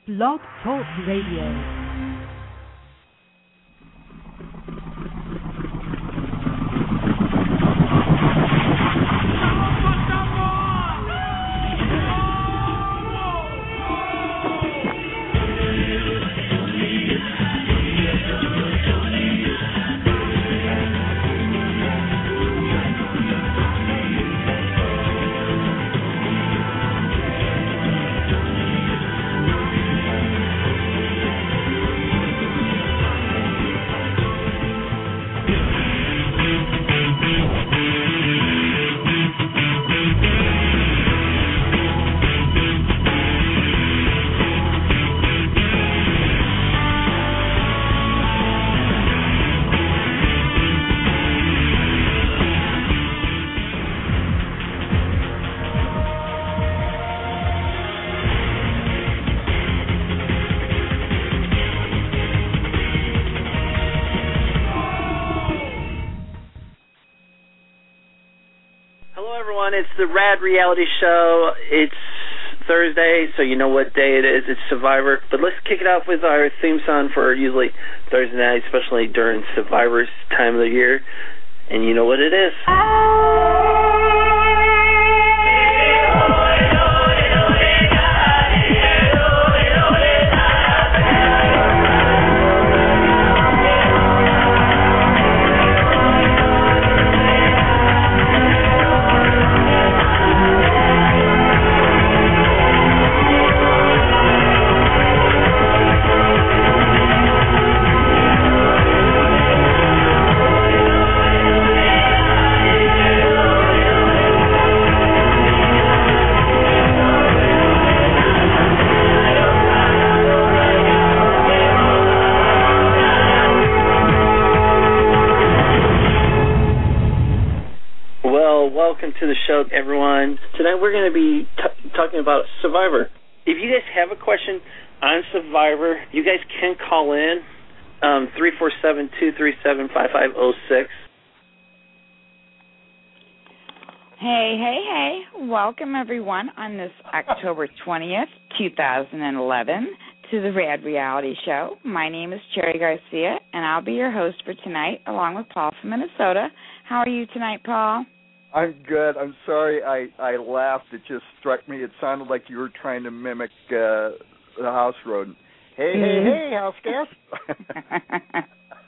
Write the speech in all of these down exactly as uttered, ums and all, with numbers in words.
Blog Talk Radio. It's the Rad Reality Show. It's Thursday, so you know what day it is. It's Survivor. But let's kick it off with our theme song for usually Thursday night, especially during Survivor's time of the year. And you know what it is. Welcome to the show, everyone. Tonight we're going to be t- talking about Survivor. If you guys have a question on Survivor, you guys can call in um, three four seven, two three seven, five five zero six. Hey, hey, hey. Welcome, everyone, on this October twentieth, twenty eleven to the Rad Reality Show. My name is Cherry Garcia, and I'll be your host for tonight, along with Paul from Minnesota. How are you tonight, Paul? I'm good. I'm sorry I, I laughed. It just struck me. It sounded like you were trying to mimic uh, the house rodent. Hey, hey, hey, house guest.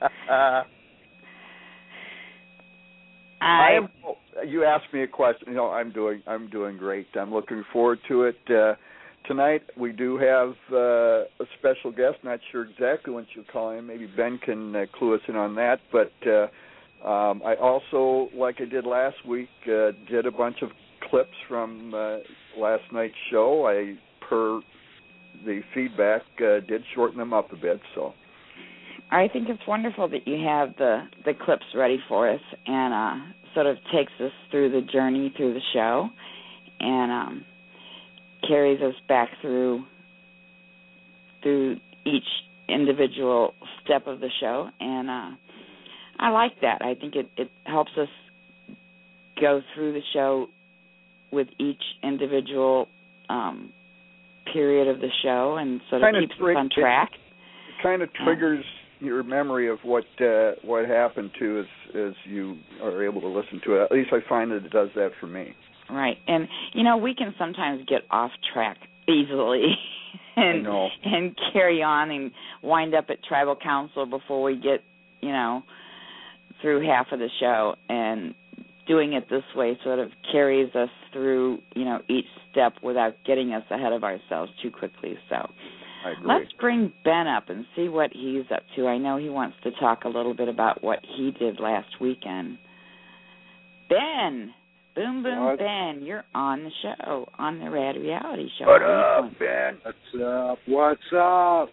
I, I am, you asked me a question. You know, I'm doing I'm doing great. I'm looking forward to it. Uh, tonight we do have uh, a special guest. Not sure exactly when she'll call in. Maybe Ben can uh, clue us in on that. But uh, Um, I also, like I did last week, uh, did a bunch of clips from uh, last night's show. I, per the feedback, uh, did shorten them up a bit. So I think it's wonderful that you have the, the clips ready for us, and uh, sort of takes us through the journey through the show, and um, carries us back through through each individual step of the show, and uh, I like that. I think it, it helps us go through the show with each individual um, period of the show and sort of kind keeps of tri- us on track. It, it kind of triggers uh, your memory of what uh, what happened to as, as you are able to listen to it. At least I find that it does that for me. Right. And, you know, we can sometimes get off track easily and, and carry on and wind up at tribal council before we get, you know, through half of the show, and doing it this way sort of carries us through, you know, each step without getting us ahead of ourselves too quickly. So I agree. Let's bring Ben up and see what he's up to. I know he wants to talk a little bit about what he did last weekend. Ben, boom, boom, what? Ben, you're on the show, on the Rad Reality Show. What up, Ben? What's up? What's up?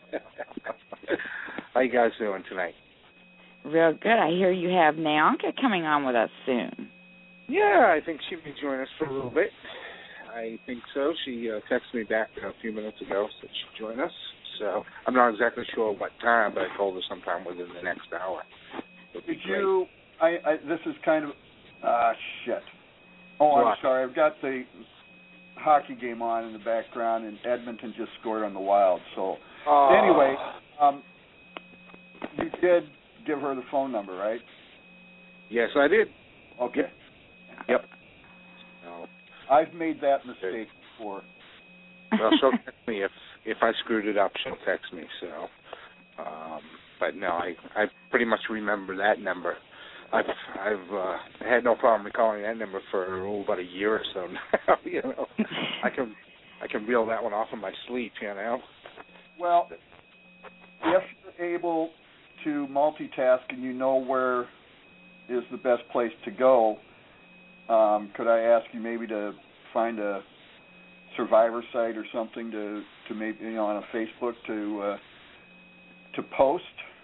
How you guys doing tonight? Real good. I hear you have Naonka coming on with us soon. Yeah, I think she may join us for a little bit. I think so. She uh, texted me back a few minutes ago, said she'd join us. So I'm not exactly sure what time, but I told her sometime within the next hour. Did you? I, I. This is kind of. Ah, uh, shit. Oh, I'm what? sorry. I've got the hockey game on in the background, and Edmonton just scored on the Wild. So Oh. anyway, um, you did give her the phone number, right? Yes, I did. Okay. Yep. No. I've made that mistake before. Well, she'll text me if if I screwed it up. She'll text me. So, um, but no, I I pretty much remember that number. I've I've uh, had no problem recalling that number for oh, about a year or so now. You know, I can I can reel that one off of my sleep. You know. Well, if you're able to multitask and you know where is the best place to go, um, could I ask you maybe to find a Survivor site or something to, to maybe, you know, on a Facebook to uh, to post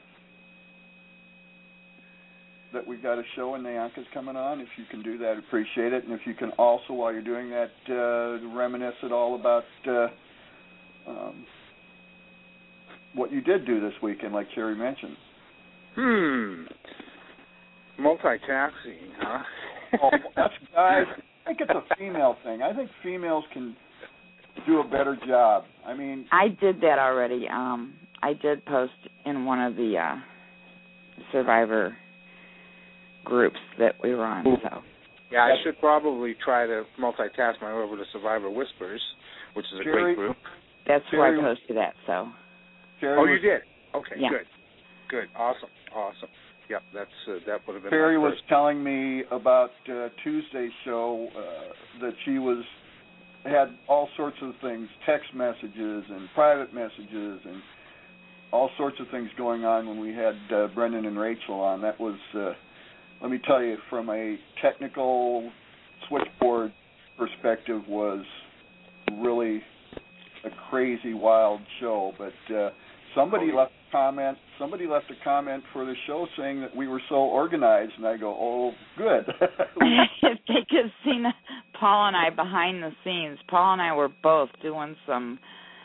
that we've got a show and Nyanka's coming on? If you can do that, appreciate it. And if you can also, while you're doing that, uh, reminisce at all about uh, um, what you did do this weekend, like Sherry mentioned. Hmm. Multitasking, huh? Oh, that's guys. I think it's a female thing. I think females can do a better job. I mean, I did that already. Um, I did post in one of the uh, Survivor groups that we were on. So yeah, I should probably try to multitask my way over to Survivor Whispers, which is a Jerry, great group. that's Jerry, where I posted that. So. Jerry Oh, was, you did? Okay, yeah. good, good, awesome, awesome. Yep, that's uh, that would have been. Jerry my was first. telling me about uh, Tuesday's show uh, that she was had all sorts of things, text messages and private messages and all sorts of things going on when we had uh, Brendan and Rachel on. That was, uh, let me tell you, from a technical switchboard perspective, was really a crazy, wild show. But uh, somebody Oh, yeah. left a comment. Somebody left a comment for the show saying that we were so organized, and I go, "Oh, good." If they could have seen Paul and I behind the scenes, Paul and I were both doing some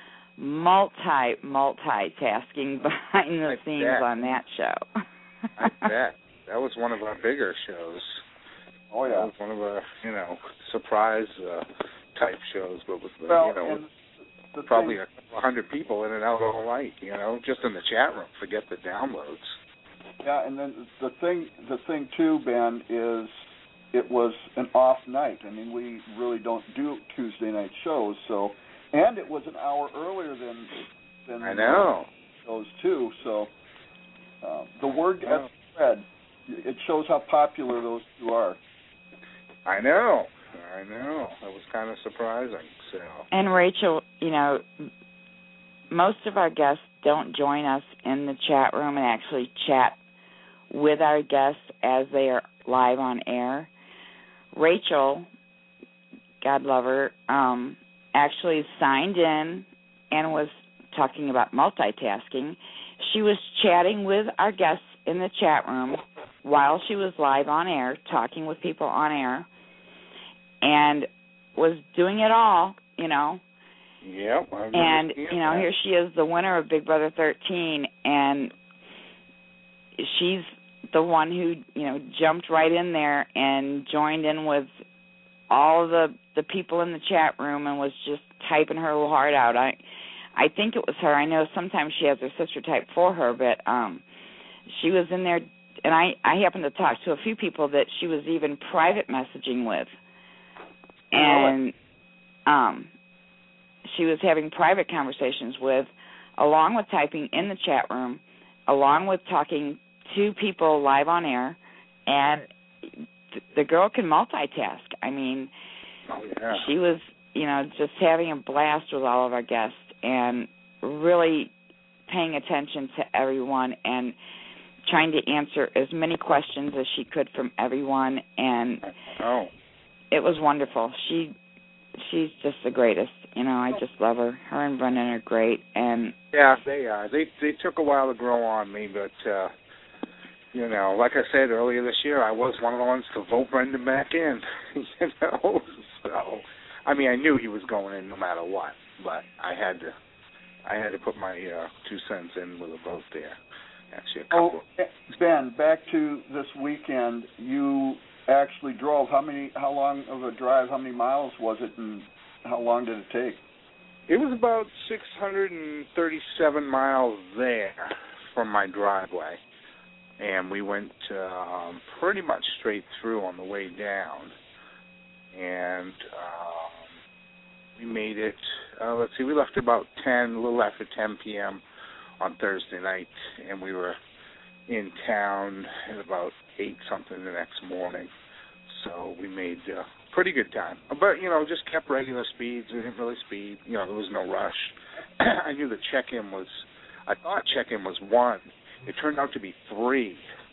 multi multitasking behind the I scenes bet. on that show. I bet that was one of our bigger shows. Oh That yeah. was one of our, you know, surprise uh, type shows, but with Well, you know. and the Probably thing, a couple hundred people in and out all night, you know, just in the chat room. Forget the downloads. yeah, and then the thing, the thing too, Ben, is it was an off night. I mean, we really don't do Tuesday night shows, so, and it was an hour earlier than than I know. shows too. So uh, the word I know. gets spread. It shows how popular those two are. I know. I know. That was kind of surprising. So. And Rachel, you know, most of our guests don't join us in the chat room and actually chat with our guests as they are live on air. Rachel, God love her, um, actually signed in and was talking about multitasking. She was chatting with our guests in the chat room while she was live on air, talking with people on air, and was doing it all, you know. Yep. I And, understand you know, that. here she is, the winner of Big Brother thirteen, and she's the one who, you know, jumped right in there and joined in with all of the, the people in the chat room and was just typing her little heart out. I I think it was her. I know sometimes she has her sister type for her, but um, she was in there, and I, I happened to talk to a few people that she was even private messaging with. And um, she was having private conversations with, along with typing in the chat room, along with talking to people live on air, and th- the girl can multitask. I mean, oh, yeah. she was, you know, just having a blast with all of our guests and really paying attention to everyone and trying to answer as many questions as she could from everyone, and Oh. it was wonderful. She she's just the greatest. You know, I just love her. Her and Brendan are great, and Yeah, they are. They they took a while to grow on me, but uh, you know, like I said earlier this year, I was one of the ones to vote Brendan back in. You know, so I mean, I knew he was going in no matter what, but I had to I had to put my uh, two cents in with a vote there. Actually, a couple. Oh, Ben, back to this weekend. You actually drove. How many? How long of a drive? How many miles was it? And how long did it take? It was about six hundred thirty-seven miles there from my driveway, and we went um, pretty much straight through on the way down, and um, we made it, uh, let's see, we left about ten, a little after ten p.m. on Thursday night, and we were in town at about eight something the next morning, so we made uh, pretty good time. But, you know, just kept regular speeds. We didn't really speed. You know, there was no rush. I knew the check-in was, I thought check-in was one. It turned out to be three.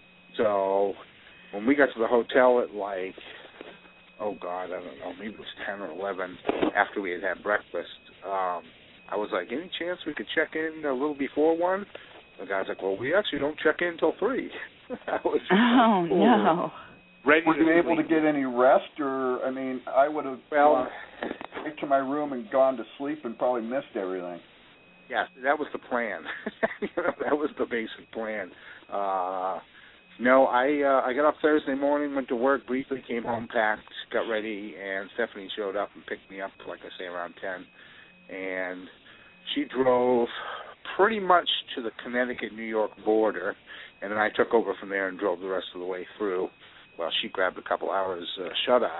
So when we got to the hotel at like, oh, God, I don't know, maybe it was ten or eleven after we had had breakfast, um, I was like, any chance we could check in a little before one? The guy's like, well, we actually don't check in until three. I was oh, cool. no. Ready Were you able sleep. to get any rest, or, I mean, I would have well, gone right to my room and gone to sleep and probably missed everything. Yeah, that was the plan. You know, that was the basic plan. Uh, no, I uh, I got up Thursday morning, went to work briefly, came home, packed, got ready, and Stephanie showed up and picked me up, like I say, around ten. And she drove pretty much to the Connecticut-New York border, and then I took over from there and drove the rest of the way through. Well, she grabbed a couple hours uh, shut-eye.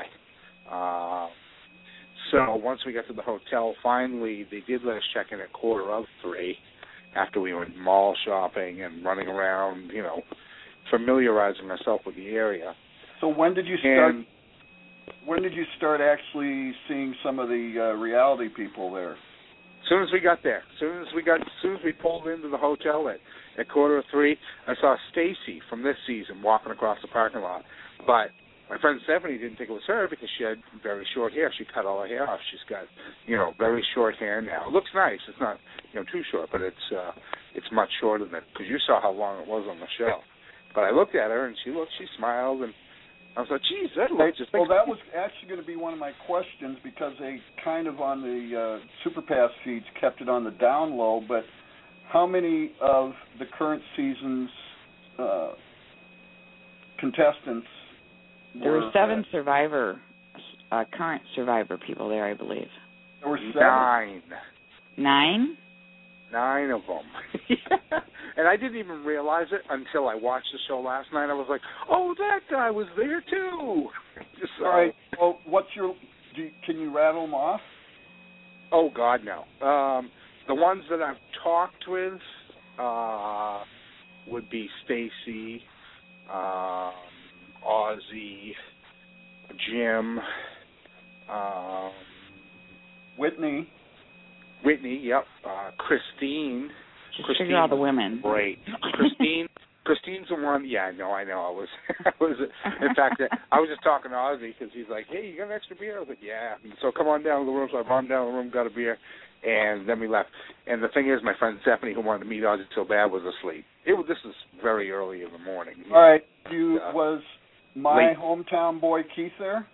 Uh, so once we got to the hotel, finally, they did let us check in at quarter of three after we went mall shopping and running around, you know, familiarizing ourselves with the area. So when did you start? And, when did you start actually seeing some of the uh, reality people there? As soon as we got there, as soon as we got, as soon as we pulled into the hotel at, at quarter of three, I saw Stacy from this season walking across the parking lot. But my friend Stephanie didn't think it was her because she had very short hair. She cut all her hair off. She's got, you know, very short hair now. It looks nice. It's not, you know, too short, but it's uh, it's much shorter than, because you saw how long it was on the show. But I looked at her and she looked, she smiled, and I was like, geez, that looks just. Well, that was actually going to be one of my questions because they kind of on the uh, Superpass feeds kept it on the down low. But how many of the current season's uh, contestants? There were seven uh, Survivor, uh, current Survivor people there, I believe. There were seven. Nine. Nine? Nine of them. And I didn't even realize it until I watched the show last night. I was like, oh, that guy was there too. Just, All right. Well, what's your? Do you, can you rattle them off? Oh God, no. Um, the ones that I've talked with uh, would be Stacy, um, Ozzy, Jim, um, Whitney. Whitney. Yep. Uh, Christine. Just Christine figure out the women. Great. Christine. Christine's the one. Yeah, no, I know. I was. I was. In fact, I was just talking to Ozzy because he's like, "Hey, you got an extra beer?" I was like, "Yeah." And so come on down to the room. So I brought him down to the room, got a beer, and then we left. And the thing is, my friend Stephanie, who wanted to meet Ozzy so bad, was asleep. It was. This is very early in the morning. All right. You uh, was my late. hometown boy Keith there?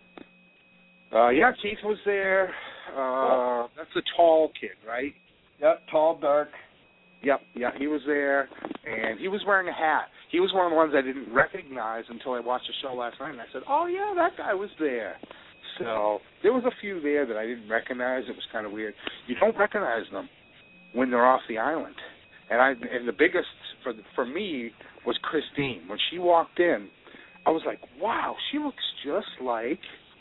Uh, yeah, Keith was there. Uh, oh. That's the tall kid, right? Yep, tall, dark. Yep, yeah, he was there, and he was wearing a hat. He was one of the ones I didn't recognize until I watched the show last night, and I said, oh, yeah, that guy was there. So there was a few there that I didn't recognize. It was kind of weird. You don't recognize them when they're off the island. And I and the biggest for for me was Christine. When she walked in, I was like, wow, she looks just like...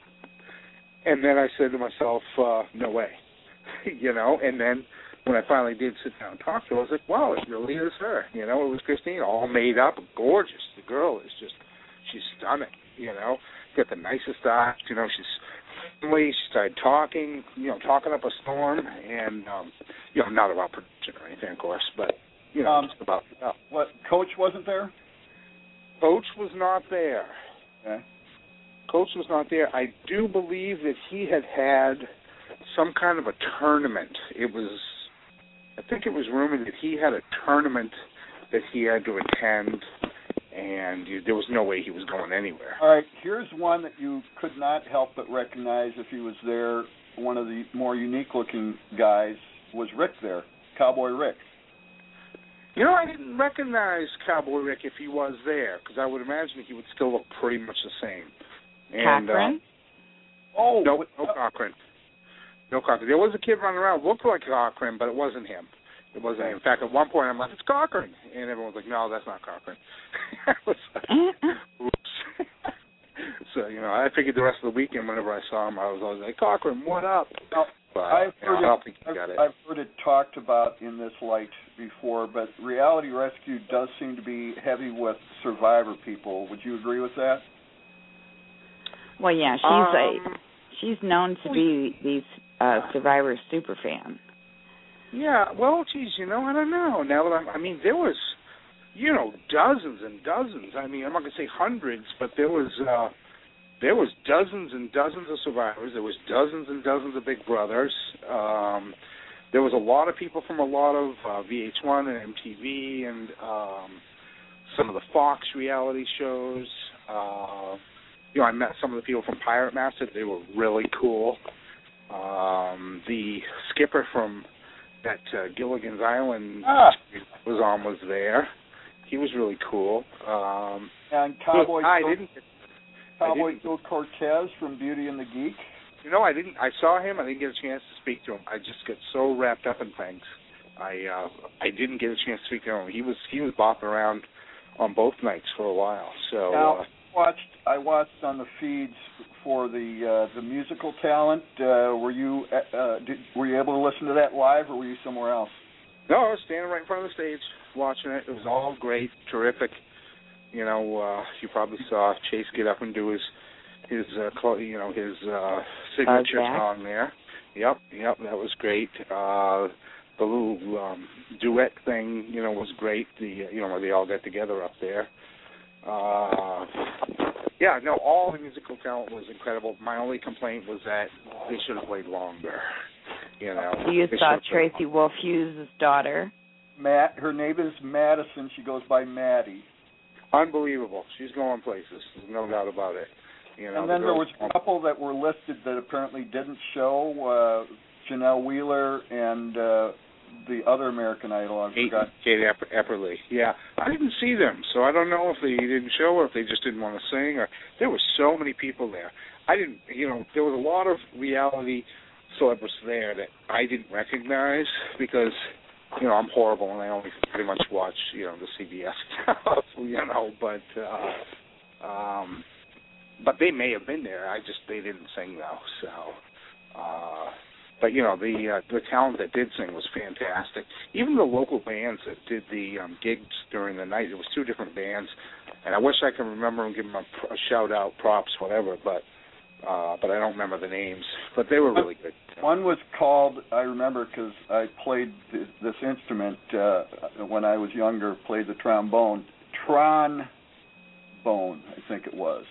And then I said to myself, uh, no way, you know, and then... When I finally did sit down and talk to her, I was like, wow, it really is her. You know, it was Christine, all made up, gorgeous. The girl is just, she's stunning, you know. Got the nicest eyes, you know, she's friendly. She started talking, you know, talking up a storm, and, um, you know, not about production or anything, of course, but, you know, um, just about stuff. What, Coach wasn't there? Coach was not there. Okay. Coach was not there. I do believe that he had had some kind of a tournament. It was... I think it was rumored that he had a tournament that he had to attend, and you, there was no way he was going anywhere. All right, here's one that you could not help but recognize if he was there. One of the more unique-looking guys was Rick there, Cowboy Rick. You know, I didn't recognize Cowboy Rick if he was there, because I would imagine he would still look pretty much the same. And, Cochran? Uh, oh, no, what, no Cochran. no Cochran. There was a kid running around, looked like Cochran, but it wasn't him. It wasn't him. In fact, at one point, I'm like, it's Cochran. And everyone was like, no, that's not Cochran. I was like, oops. So, you know, I figured the rest of the weekend, whenever I saw him, I was always like, Cochran, what up? Now, but I've you know, heard I it, don't think he I've, got it. I've heard it talked about in this light before, but Reality Rescue does seem to be heavy with Survivor people. Would you agree with that? Well, yeah, she's um, a she's known to be these uh, Survivor super fan. Yeah, well, geez, you know, I don't know. Now that I'm, I mean, there was, you know, dozens and dozens. I mean, I'm not going to say hundreds, but there was, uh, there was dozens and dozens of Survivors. There was dozens and dozens of Big Brothers. Um, there was a lot of people from a lot of uh, V H one and M T V and um, some of the Fox reality shows. Uh, you know, I met some of the people from Pirate Master. They were really cool. Um, the skipper from that uh, Gilligan's Island ah. was on was there. He was really cool. Um, and Cowboy I Joe, didn't. Cowboy I didn't, Joe Cortez from Beauty and the Geek. You know, I didn't. I saw him. I didn't get a chance to speak to him. I just got so wrapped up in things. I uh, I didn't get a chance to speak to him. He was he was bopping around on both nights for a while. So now, uh, I watched I watched on the feeds for the uh, the musical talent. Uh, were you uh, did, were you able to listen to that live, or were you somewhere else? no, I was standing right in front of the stage watching it. It was all great, terrific. You know, uh, you probably saw Chase get up and do his his uh, cl- you know his uh, signature Buzz back. song there. Yep, yep, that was great. Uh, the little um, duet thing, you know, was great. The you know where they all got together up there. Uh, yeah, no, all the musical talent was incredible. My only complaint was that they should have played longer. You know, You they saw should have played Tracy Wolf Hughes' daughter. Matt, her name is Madison. She goes by Maddie. Unbelievable. She's going places. There's no doubt about it. You know, And then the there was girls- a couple that were listed that apparently didn't show. Uh, Janelle Wheeler and uh, the other American Idol. I Kate, forgot. Kate Epper- Epperly. Yeah, I didn't see them, so I don't know if they didn't show or if they just didn't want to sing. Or there were so many people there. I didn't, you know, there was a lot of reality celebrities there that I didn't recognize because, you know, I'm horrible and I only pretty much watch, you know, the C B S stuff, you know. But, uh, um, but they may have been there. I just they didn't sing though, so. Uh, But, you know, the uh, the talent that did sing was fantastic. Even the local bands that did the um, gigs during the night, it was two different bands. And I wish I could remember and give them a, a shout-out, props, whatever, but uh, but I don't remember the names. But they were really good. One was called, I remember because I played this, this instrument uh, when I was younger, played the trombone. Tron Bone, I think it was.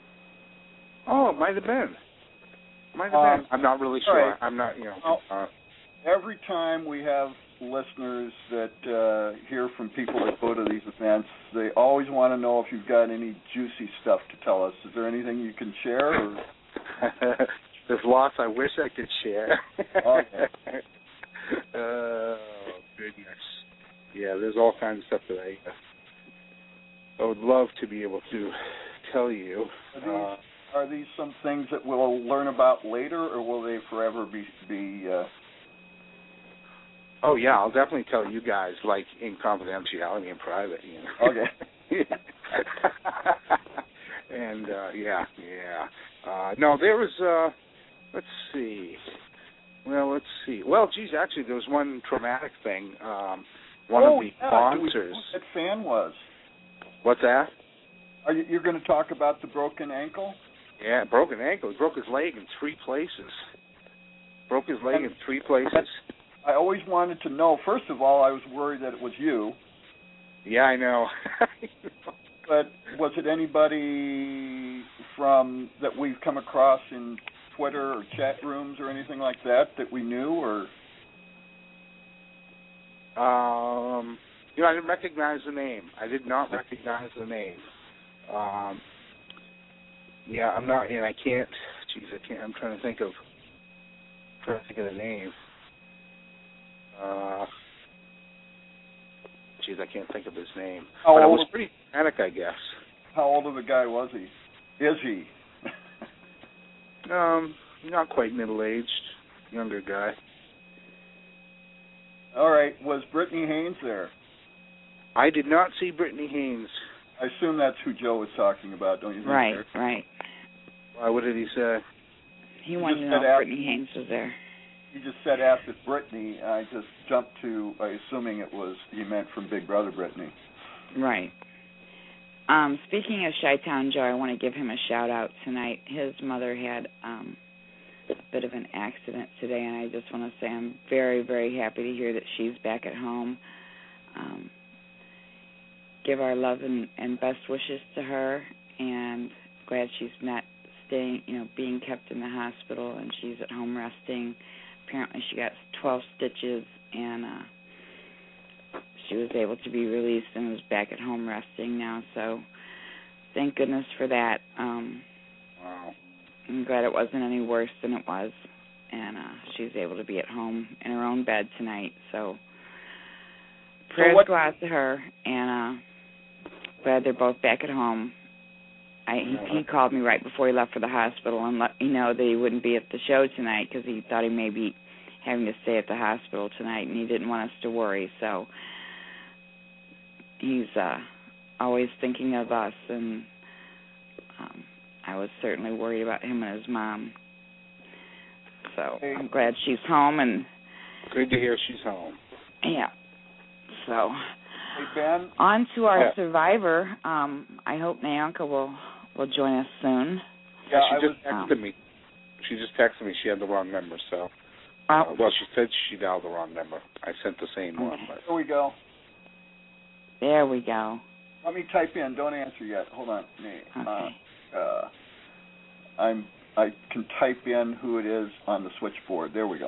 Oh, it might have been. Might have Um, been. I'm not really sure. right. I'm not, you know. Well, uh, Every time we have listeners that uh, hear from people that go to these events, they always want to know if you've got any juicy stuff to tell us. Is there anything you can share? Or? There's lots I wish I could share. Okay. Oh, goodness. Yeah, there's all kinds of stuff that I, uh, I would love to be able to tell you. Are these, Uh, are these some things that we'll learn about later, or will they forever be... be uh... oh, yeah, I'll definitely tell you guys, like, in confidentiality and private, you know. Okay. And, uh, yeah, yeah. Uh, no, there was, uh, let's see. Well, let's see. Well, geez, actually, there was one traumatic thing. Um, one oh, of the yeah. sponsors. Do we know what that fan was? What's that? Are you, you're going to talk about the broken ankle? Yeah, broken ankle. He broke his leg in three places. Broke his leg And in three places. I always wanted to know. First of all, I was worried that it was you. Yeah, I know. But was it anybody from that we've come across in Twitter or chat rooms or anything like that that we knew? Or um, you know, I didn't recognize the name. I did not recognize the name. Um, yeah, I'm not, and I can't. Geez, I can't. I'm trying to think of. Trying to think of the name. Uh, geez, I can't think of his name. How but it old- was pretty dramatic, I guess. how old of a guy was he? Is he? Um, not quite middle aged. younger guy. All right. Was Brittany Haynes there? I did not see Brittany Haynes. I assume that's who Joe was talking about, don't you think? Right, Eric? right. Why? What did he say? He wanted to just know said if af- Brittany Haynes was there. He just said after Brittany. I just jumped to, uh, assuming it was he meant from Big Brother Brittany. Right. Um, speaking of Chi-Town Joe, I want to give him a shout-out tonight. His mother had um, a bit of an accident today, and I just want to say I'm very, very happy to hear that she's back at home. Um, give our love and, and best wishes to her, and glad she's not staying, you know, being kept in the hospital, and she's at home resting. Apparently she got twelve stitches, and uh, she was able to be released and is back at home resting now, so thank goodness for that. Um, Wow. I'm glad it wasn't any worse than it was, and uh, she's able to be at home in her own bed tonight, so prayers so what- go out to her, and uh, glad they're both back at home. I, he, he called me right before he left for the hospital and let me know that he wouldn't be at the show tonight because he thought he may be having to stay at the hospital tonight, and he didn't want us to worry, so he's uh, always thinking of us, and um, I was certainly worried about him and his mom. So Hey. I'm glad she's home, and Good to hear she's home. yeah. So Hey, Ben. on to our Yeah. survivor. Um, I hope Nayanka will, will join us soon. Yeah, she I just was. texted me. She just texted me she had the wrong number, so. Oh, Uh, well, she said she dialed the wrong number. I sent the same one. Okay. But Here we go. there we go. Let me type in. Don't answer yet. Hold on. Me. Okay. Uh, uh, I'm. I can type in who it is on the switchboard. There we go.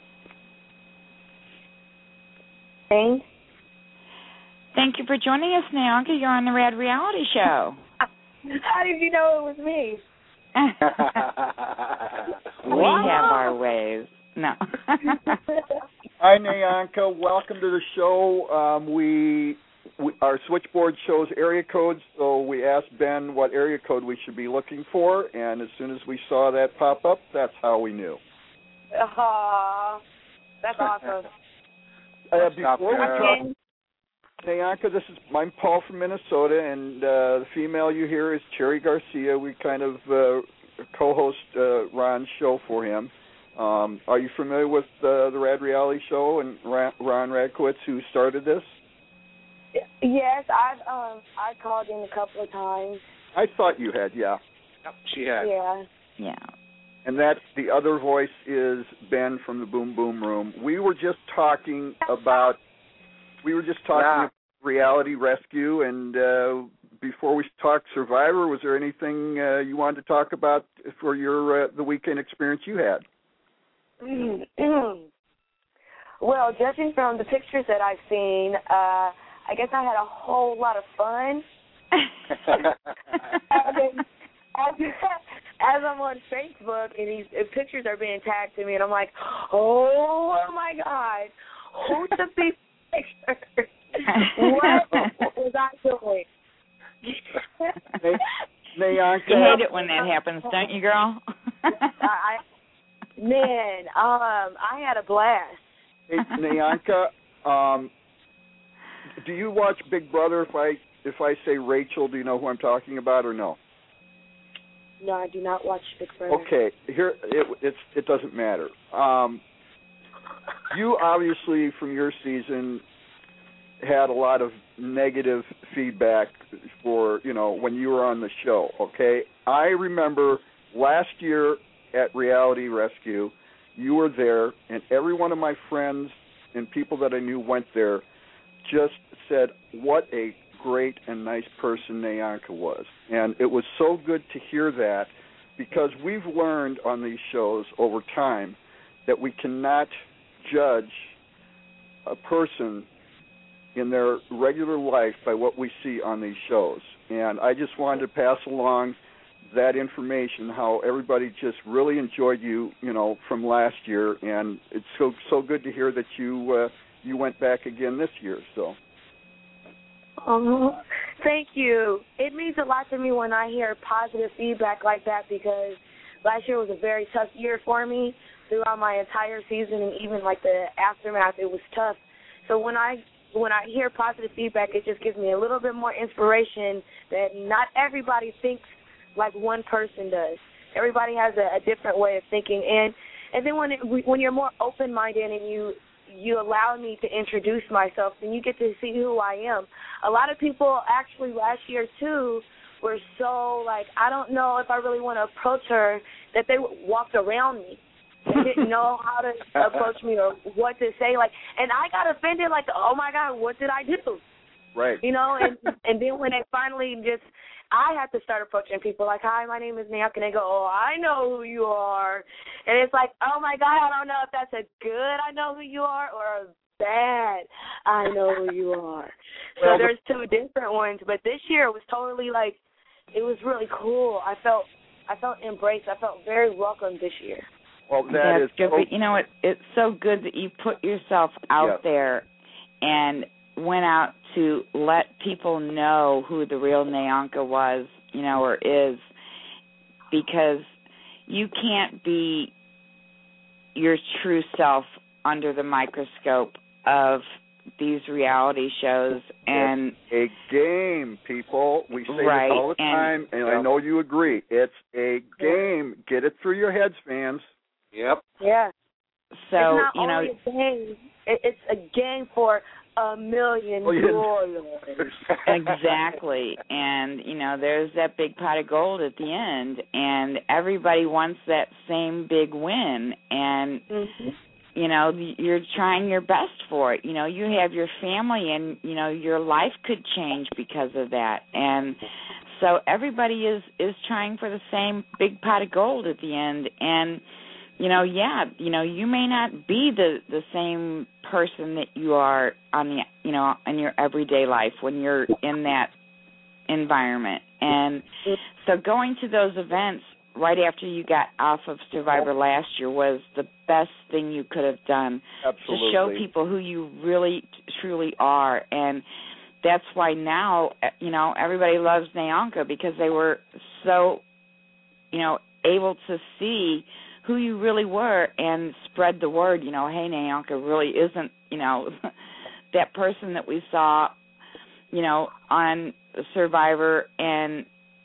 Thanks. Thank you for joining us, Nayanka. You're on the Rad Reality Show. How did you know it was me? We have our ways. No. Hi, Nayanka. Welcome to the show. Um, we, we our switchboard shows area codes, so we asked Ben what area code we should be looking for, and as soon as we saw that pop up, that's how we knew. Aw, that's awesome. Uh, Stop before we there. talk, Okay. Nayanka, this is I'm Paul from Minnesota, and uh, the female you hear is Cherry Garcia. We kind of uh, co-host uh, Ron's show for him. Um, are you familiar with uh, the Rad Reality Show and Ron, Ron Radkowitz, who started this? Yes, I've um I called in a couple of times. I thought you had, yeah. Yep, she had. Yeah. Yeah. And that the other voice is Ben from the Boom Boom Room. We were just talking about we were just talking Yeah. about Reality Rescue, and uh, before we talked Survivor, was there anything uh, you wanted to talk about for your uh, the weekend experience you had? Well, judging from the pictures that I've seen, uh, I guess I had a whole lot of fun. as, as I'm on Facebook and these uh, pictures are being tagged to me, and I'm like, oh, oh my God, who took these pictures? What was I doing? Nayanka, You hate it when that happens, don't you, girl? I, man, um, I had a blast. hey, Nayanka, um, do you watch Big Brother? If I if I say Rachel, do you know who I'm talking about or no? No, I do not watch Big Brother. Okay, here it it's it doesn't matter. Um, you obviously from your season had a lot of negative feedback for, you know, when you were on the show, okay? I remember last year at Reality Rescue, you were there, and every one of my friends and people that I knew went there just said what a great and nice person Nayanka was. And it was so good to hear that, because we've learned on these shows over time that we cannot judge a person in their regular life by what we see on these shows. And I just wanted to pass along that information, how everybody just really enjoyed you, you know, from last year, and it's so so good to hear that you uh, you went back again this year. So. Oh, thank you. It means a lot to me when I hear positive feedback like that, because last year was a very tough year for me. throughout my entire season, and even like the aftermath, it was tough. So when I when I hear positive feedback, it just gives me a little bit more inspiration that not everybody thinks like one person does. Everybody has a, a different way of thinking, and and then when it, when you're more open-minded and you you allow me to introduce myself, then you get to see who I am. A lot of people actually last year too were so like, I don't know if I really want to approach her, that they walked around me. They didn't know how to approach me or what to say. Like, and I got offended. Like, oh my God, what did I do? Right. You know, and and then when they finally just, I had to start approaching people like, hi, my name is Naoka, and they go, oh, I know who you are. And it's like, oh my God, I don't know if that's a good I know who you are or a bad I know who you are. So Well, there's two different ones. But this year it was totally like, it was really cool. I felt I felt embraced. I felt very welcome this year. Well, that That's is good. so, But you know what? It's so good that you put yourself out Yes. there and went out to let people know who the real Naoka was, you know, or is, because you can't be your true self under the microscope of these reality shows. And it's a game, people. We say Right, this all the and- time, and I know you agree. It's a game. Get it through your heads, fans. Yep. Yeah. so, it's not you know, only a game. It, it's a game for a million Million. dollars. exactly. And, you know, there's that big pot of gold at the end, and everybody wants that same big win. And, Mm-hmm. you know, you're trying your best for it. You know, you have your family, and, you know, your life could change because of that. And so everybody is, is trying for the same big pot of gold at the end. And, you know, yeah, you know, you may not be the, the same person that you are on the, you know, in your everyday life when you're in that environment. And so going to those events right after you got off of Survivor last year was the best thing you could have done. Absolutely. To show people who you really, truly are. And that's why now, you know, everybody loves Naoka, because they were so, you know, able to see who you really were and spread the word, you know, hey, Naoka really isn't, you know, that person that we saw, you know, on Survivor, and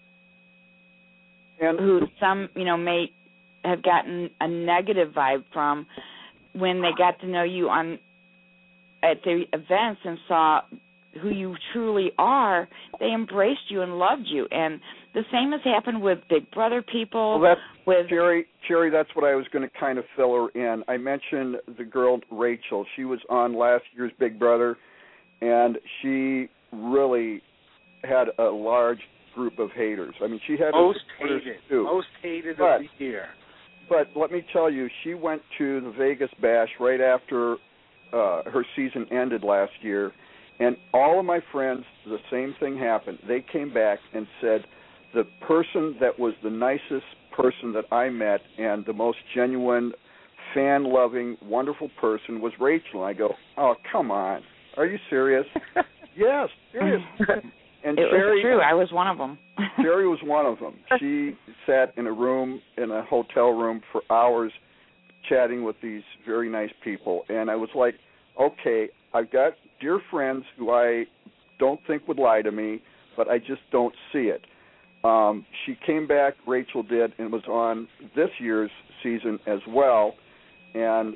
And who some, you know, may have gotten a negative vibe from when they got to know you on at the events and saw who you truly are. They embraced you and loved you. And the same has happened with Big Brother people. Well, that's, with Jerry, Jerry, that's what I was going to kind of fill her in. I mentioned the girl Rachel. She was on last year's Big Brother, and she really had a large group of haters. I mean, she had Most a supporters hated. too. Most hated But- of the year. But let me tell you, she went to the Vegas Bash right after uh, her season ended last year, and all of my friends, the same thing happened. They came back and said, the person that was the nicest person that I met and the most genuine, fan-loving, wonderful person was Rachel. And I go, oh, come on. Are you serious? Yes, serious. And it Sherry, was true. I was one of them. Sherry was one of them. She sat in a room, in a hotel room for hours chatting with these very nice people. And I was like, okay, I've got dear friends who I don't think would lie to me, but I just don't see it. Um, she came back, Rachel did, and was on this year's season as well. And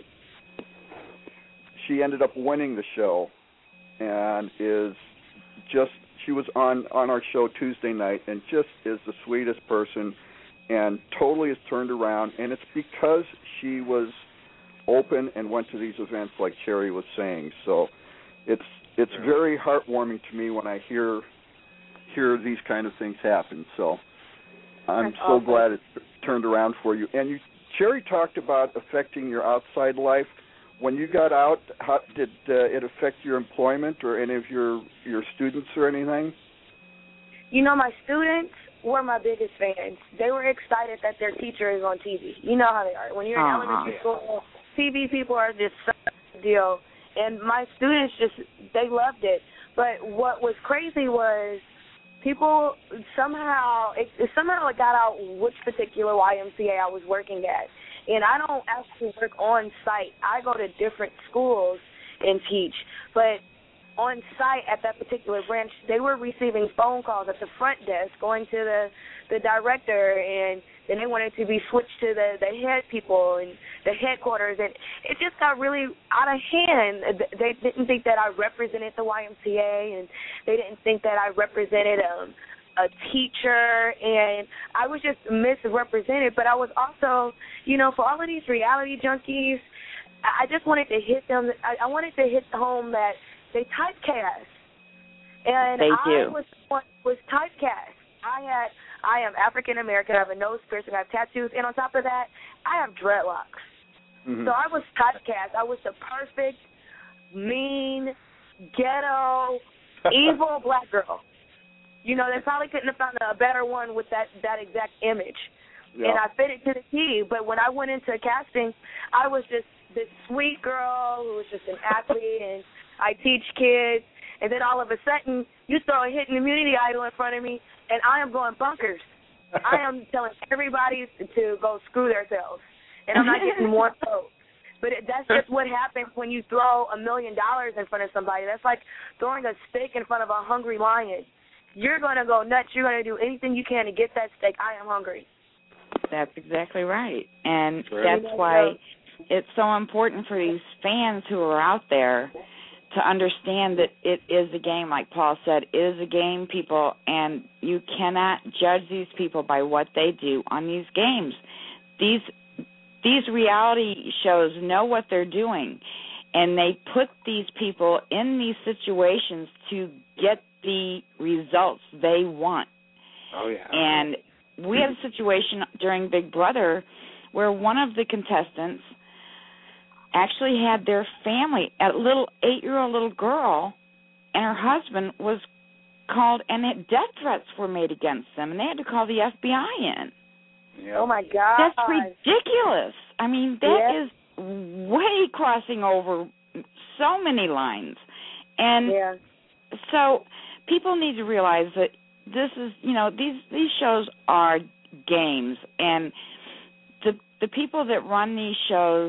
she ended up winning the show and is just, she was on, on our show Tuesday night and just is the sweetest person and totally has turned around. And it's because she was open and went to these events like Cherry was saying. So it's it's very heartwarming to me when I hear hear these kind of things happen. So I'm That's so awesome. glad it turned around for you. And you, Cherry talked about affecting your outside life. When you got out, how did uh, it affect your employment or any of your, your students or anything? You know, my students were my biggest fans. They were excited that their teacher is on T V. You know how they are. When you're in Uh-huh. elementary school, T V people are just such a deal. And my students just, they loved it. But what was crazy was people somehow, it, it somehow it got out which particular Y M C A I was working at. and I don't actually work on site. I go to different schools and teach, but on site at that particular branch, they were receiving phone calls at the front desk, going to the the director, and then they wanted to be switched to the the head people and the headquarters, and it just got really out of hand. They didn't think that I represented the Y M C A, and they didn't think that I represented um, a teacher, and I was just misrepresented. But I was also, you know, for all of these reality junkies, I just wanted to hit them. I, I wanted to hit home that they typecast, and they I do. was was typecast. I had I am African American. I have a nose piercing. I have tattoos, and on top of that, I have dreadlocks. Mm-hmm. So I was typecast. I was the perfect, mean, ghetto, evil black girl. You know, they probably couldn't have found a better one with that that exact image, yeah. And I fit it to the T. But when I went into casting, I was just this sweet girl who was just an athlete, and I teach kids, and then all of a sudden, you throw a hidden immunity idol in front of me, and I am going bunkers. I am telling everybody to go screw themselves, and I'm not getting more votes. But it, that's just what happens when you throw a million dollars in front of somebody. That's like throwing a steak in front of a hungry lion. You're going to go nuts. You're going to do anything you can to get that steak. I am hungry. That's exactly right. And that's why it's so important for these fans who are out there to understand that it is a game, like Paul said. It is a game, people, and you cannot judge these people by what they do on these games. These these reality shows know what they're doing, and they put these people in these situations to get the results they want. Oh, yeah. And we had a situation during Big Brother where one of the contestants actually had their family, a little eight-year-old little girl, and her husband was called, and death threats were made against them, and they had to call the F B I in. Yep. Oh, my God. That's ridiculous. I mean, that yeah. is way crossing over so many lines. And yeah. so people need to realize that this is, you know, these these shows are games, and the the people that run these shows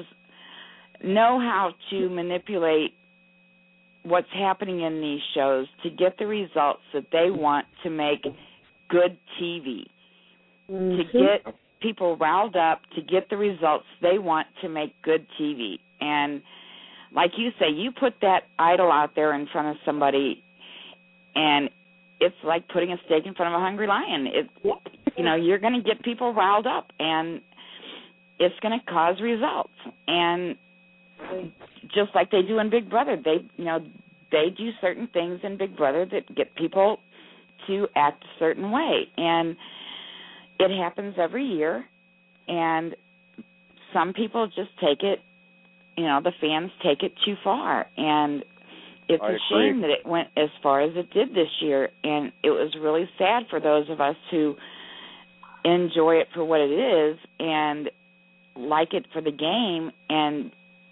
know how to manipulate what's happening in these shows to get the results that they want to make good T V, mm-hmm. to get people riled up, to get the results they want to make good T V. And like you say, you put that idol out there in front of somebody, and it's like putting a steak in front of a hungry lion. It, you know, you're going to get people riled up, and it's going to cause results. And just like they do in Big Brother, they, you know, they do certain things in Big Brother that get people to act a certain way, and it happens every year. And some people just take it, you know, the fans take it too far, and it's I a agree. shame that it went as far as it did this year, and it was really sad for those of us who enjoy it for what it is and like it for the game, and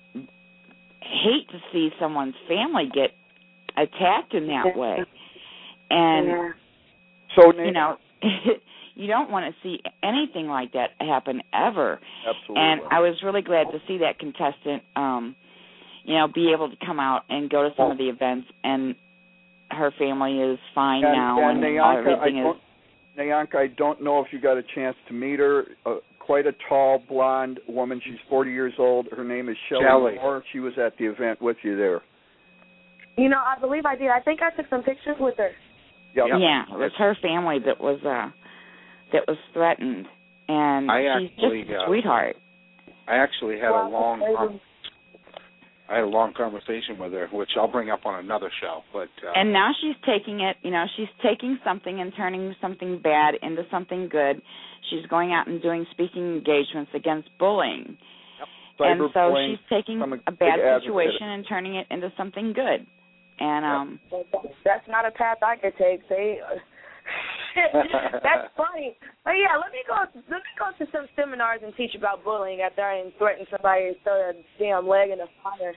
hate to see someone's family get attacked in that way. And, yeah. so, you know, you don't want to see anything like that happen ever. Absolutely. And I was really glad to see that contestant, um, you know, be able to come out and go to some of the events, and her family is fine and, now, and, and Nayanka, everything I is... Nayanka, I don't know if you got a chance to meet her. Uh, quite a tall, blonde woman. She's forty years old. Her name is Shelley Shelley. Moore. She was at the event with you there. You know, I believe I did. I think I took some pictures with her. Yep. Yeah, it was her family that was uh, that was threatened, and I she's actually, just a uh, sweetheart. I actually had Wow, a long, that's con- crazy. I had a long conversation with her, which I'll bring up on another show. But uh, And now she's taking it, you know, she's taking something and turning something bad into something good. She's going out and doing speaking engagements against bullying. Yep. And so Cyberbullying she's taking from a a bad big situation and turning it into something good. And um That's not a path I could take. They, that's funny. But yeah, let me go. Let me go to some seminars and teach about bullying after I didn't threaten somebody to throw their damn leg in the fire.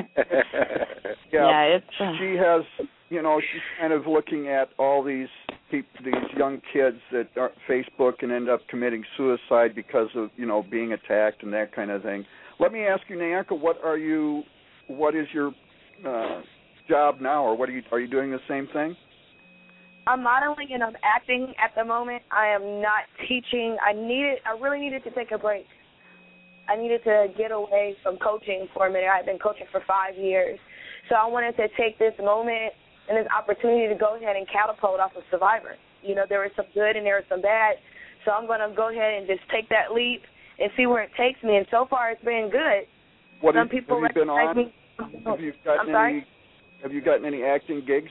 yeah, yeah, it's uh, she has, you know, she's kind of looking at all these peop, these young kids that are Facebook and end up committing suicide because of you know being attacked and that kind of thing. Let me ask you, Nyanka, what are you? What is your uh, job now, or what are you? Are you doing the same thing? I'm modeling and I'm acting at the moment. I am not teaching. I needed. I really needed to take a break. I needed to get away from coaching for a minute. I've been coaching for five years. So I wanted to take this moment and this opportunity to go ahead and catapult off of Survivor. You know, there was some good and there was some bad. So I'm going to go ahead and just take that leap and see where it takes me. And so far it's been good. What some have, people have you been on? Me. Have you gotten I'm sorry? any, have you gotten any acting gigs?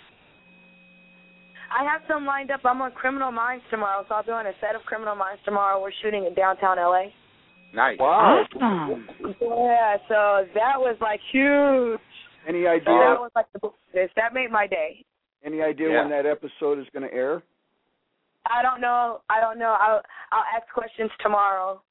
I have some lined up. I'm on Criminal Minds tomorrow, so I'll be on a set of Criminal Minds tomorrow. We're shooting in downtown L A. Nice. Wow. Awesome. Yeah, so that was like huge. Any idea? So that was like the this. That made my day. Any idea Yeah. when that episode is going to air? I don't know. I don't know. I'll I'll ask questions tomorw.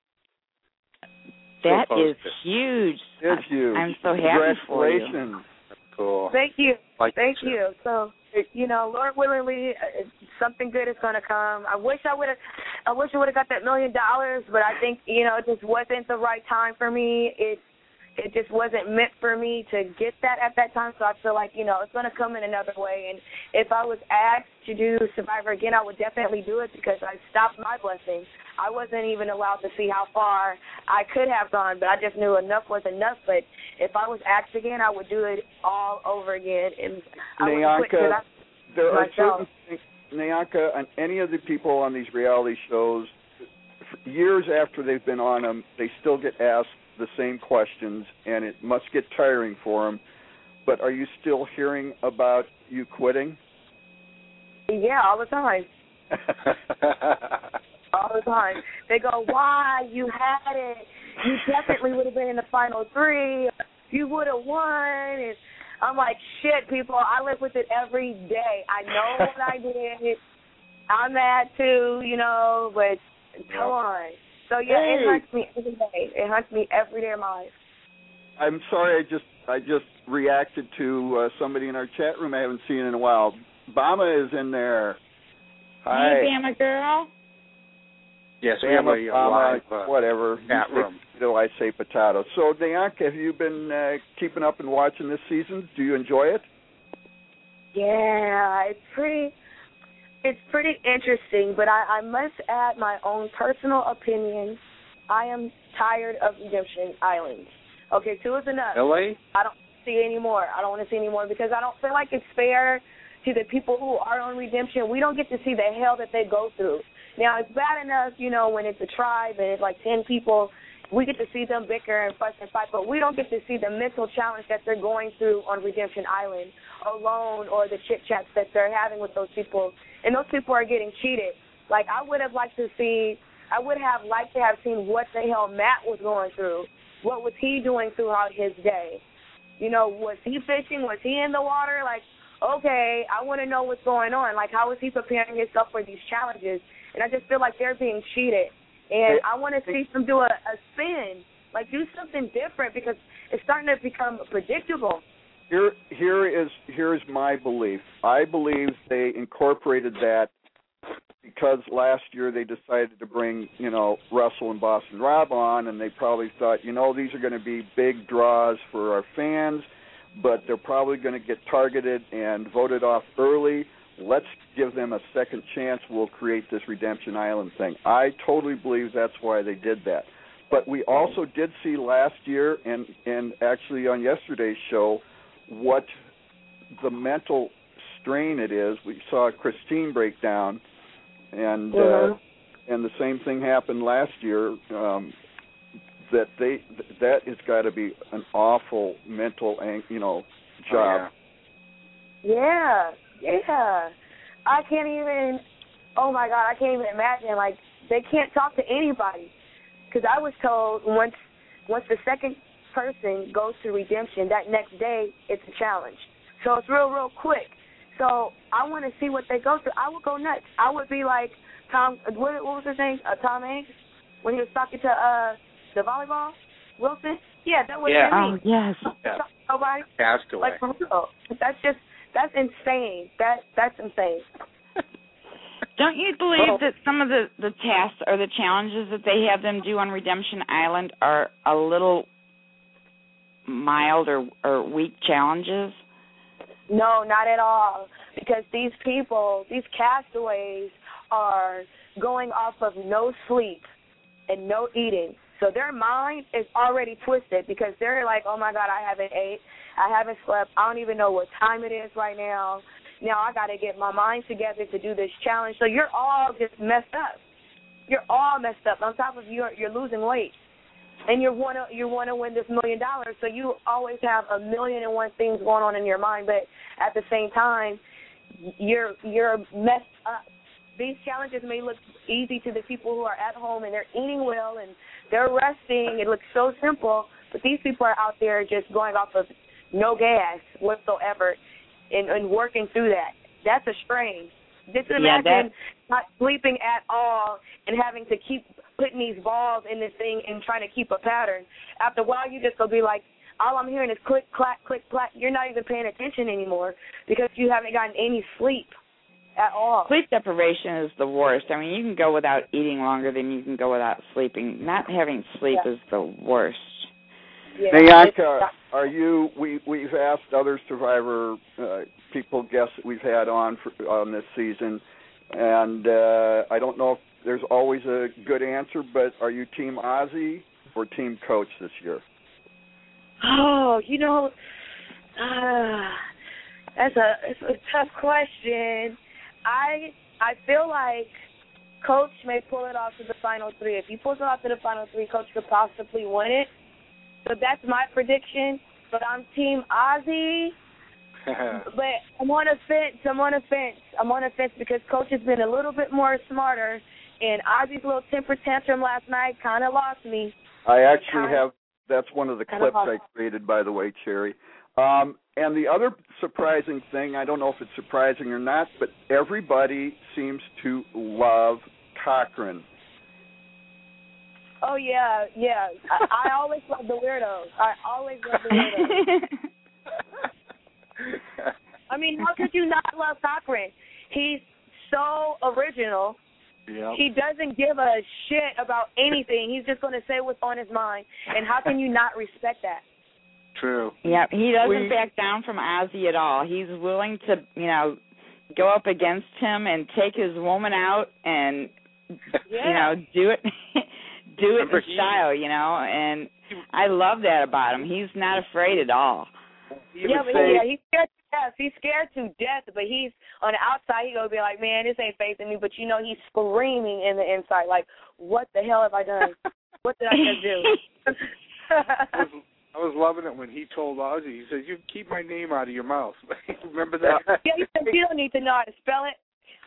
That So is huge. It's huge. I'm so happy for you. Congratulations. Cool. Thank you. Like Thank you. you. So, you know, Lord willingly, uh, something good is going to come. I wish I would have. I wish I would have got that million dollars, but I think you know it just wasn't the right time for me. It it just wasn't meant for me to get that at that time. So I feel like you know it's going to come in another way. And if I was asked to do Survivor again, I would definitely do it because I stopped my blessing. I wasn't even allowed to see how far I could have gone, but I just knew enough was enough. But if I was asked again, I would do it all over again. And I wouldn't quit 'cause I, there are myself. certain things, Nyanka, and any of the people on these reality shows, years after they've been on them, they still get asked the same questions, and it must get tiring for them. But are you still hearing about you quitting? Yeah, all the time. All the time. They go, why? You had it. You definitely would have been in the final three. You would have won. And I'm like, shit, people, I live with it every day. I know what I did. I'm mad too, you know, but come on. So, yeah, Hey. it haunts me every day. It haunts me every day of my life. I'm sorry, I just I just reacted to uh, somebody in our chat room I haven't seen in a while. Bama is in there. Hi. Hey, Bama girl. Yes, we have Bama, a Bama, live uh, whatever. chat You say room. potato, I say potato. So, Nyanka, have you been uh, keeping up and watching this season? Do you enjoy it? Yeah, it's pretty it's pretty interesting, but I, I must add my own personal opinion. I am tired of Redemption Island. Okay, two is enough. Really? I don't see any more. I don't want to see any more because I don't feel like it's fair to the people who are on Redemption. We don't get to see the hell that they go through. Now, it's bad enough, you know, when it's a tribe and it's like ten people, we get to see them bicker and fuss and fight, but we don't get to see the mental challenge that they're going through on Redemption Island alone or the chit-chats that they're having with those people. And those people are getting cheated. Like, I would have liked to see, I would have liked to have seen what the hell Matt was going through. What was he doing throughout his day? You know, was he fishing? Was he in the water? Like, okay, I want to know what's going on. Like, how is he preparing himself for these challenges? And I just feel like they're being cheated. And I want to see them do a, a spin, like do something different because it's starting to become predictable. Here, here is here is my belief. I believe they incorporated that because last year they decided to bring, you know, Russell and Boston Rob on, and they probably thought, you know, these are going to be big draws for our fans, but they're probably going to get targeted and voted off early. Let's give them a second chance. We'll create this Redemption Island thing. I totally believe that's why they did that. But we also did see last year and, and actually on yesterday's show what the mental strain it is. We saw Christine break down, and Mm-hmm. uh, and the same thing happened last year. Um, that they that has got to be an awful mental, you know, job. Oh, yeah. Yeah. Yeah, I can't even, oh, my God, I can't even imagine. Like, they can't talk to anybody because I was told once once the second person goes to Redemption, that next day it's a challenge. So it's real, real quick. So I want to see what they go through. I would go nuts. I would be like Tom, what, what was his name, uh, Tom Hanks, when he was talking to uh, the volleyball, Wilson? Yeah, that was Yeah. Oh, me. yes. Yeah. Nobody. Castaway. Like, for real. That's just, that's insane. That That's insane. Don't you believe Well, that some of the, the tasks or the challenges that they have them do on Redemption Island are a little mild or, or weak challenges? No, not at all. Because these people, these castaways, are going off of no sleep and no eating. So their mind is already twisted because they're like, oh, my God, I haven't ate. I haven't slept. I don't even know what time it is right now. Now I got to get my mind together to do this challenge. So you're all just messed up. You're all messed up. On top of you, you're losing weight. And you want to you want to win this million dollars, so you always have a million and one things going on in your mind. But at the same time, you're you're messed up. These challenges may look easy to the people who are at home and they're eating well and they're resting. It looks so simple, but these people are out there just going off of no gas whatsoever and, and working through that. That's a strain. Just imagine yeah, that... not sleeping at all and having to keep putting these balls in this thing and trying to keep a pattern. After a while, you just go be like, all I'm hearing is click, clack, click, clack. You're not even paying attention anymore because you haven't gotten any sleep at all. Sleep deprivation is the worst. I mean, you can go without eating longer than you can go without sleeping. Not having sleep yeah. is the worst. Yeah, Bianca, are you? We we've asked other Survivor uh, people, guests that we've had on for, on this season, and uh, I don't know if there's always a good answer, but are you Team Ozzy or Team Coach this year? Oh, you know, uh, that's a it's a tough question. I I feel like Coach may pull it off to the final three. If he pulls it off to the final three, Coach could possibly win it. So that's my prediction. But I'm Team Ozzy. But I'm on a fence. I'm on a fence. I'm on a fence because Coach has been a little bit more smarter. And Ozzy's little temper tantrum last night kind of lost me. I actually have. That's one of the clips I created, by the way, Cherry. Um, and the other surprising thing, I don't know if it's surprising or not, but everybody seems to love Cochran. Oh, yeah, yeah. I, I always love the weirdos. I always love the weirdos. I mean, how could you not love Cochran? He's so original. Yep. He doesn't give a shit about anything. He's just going to say what's on his mind. And how can you not respect that? True. Yeah, he doesn't we, back down from Ozzy at all. He's willing to, you know, go up against him and take his woman out and, yeah. you know, do it do it in style, you know. And I love that about him. He's not afraid at all. Yeah, but say, yeah, he's scared to death. He's scared to death, but he's on the outside. He gonna be like, man, this ain't facing me. But you know, he's screaming in the inside, like, what the hell have I done? What did I just do? I, was, I was loving it when he told Ozzy. He said, "You keep my name out of your mouth." Remember that? Yeah, he said, you don't need to know how to spell it.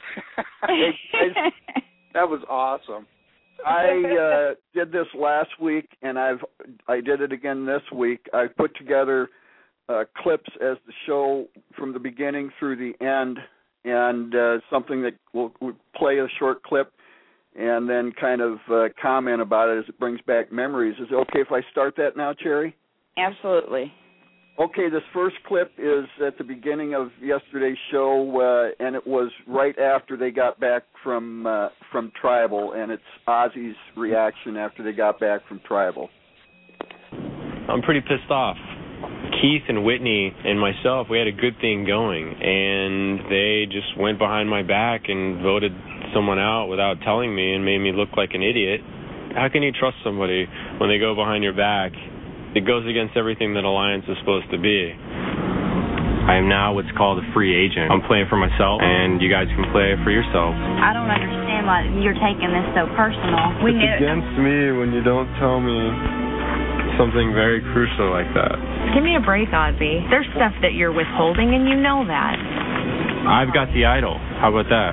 That was awesome. I uh, did this last week, and I've I did it again this week. I put together uh, clips as the show from the beginning through the end, and uh, something that will we'll play a short clip and then kind of uh, comment about it as it brings back memories. Is it okay if I start that now, Cherry? Absolutely. Okay, this first clip is at the beginning of yesterday's show, uh, and it was right after they got back from uh, from Tribal, and it's Ozzy's reaction after they got back from Tribal. I'm pretty pissed off. Keith and Whitney and myself, we had a good thing going, and they just went behind my back and voted someone out without telling me and made me look like an idiot. How can you trust somebody when they go behind your back? It goes against everything that Alliance is supposed to be. I am now what's called a free agent. I'm playing for myself, and you guys can play for yourself. I don't understand why you're taking this so personal. We it's knew- against me when you don't tell me something very crucial like that. Give me a break, Ozzy. There's stuff that you're withholding, and you know that. I've got the idol. How about that?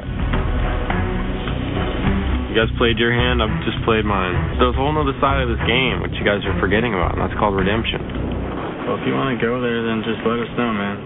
You guys played your hand, I've just played mine. There's a whole other side of this game, which you guys are forgetting about, and that's called redemption. Well, if you want to go there, then just let us know, man.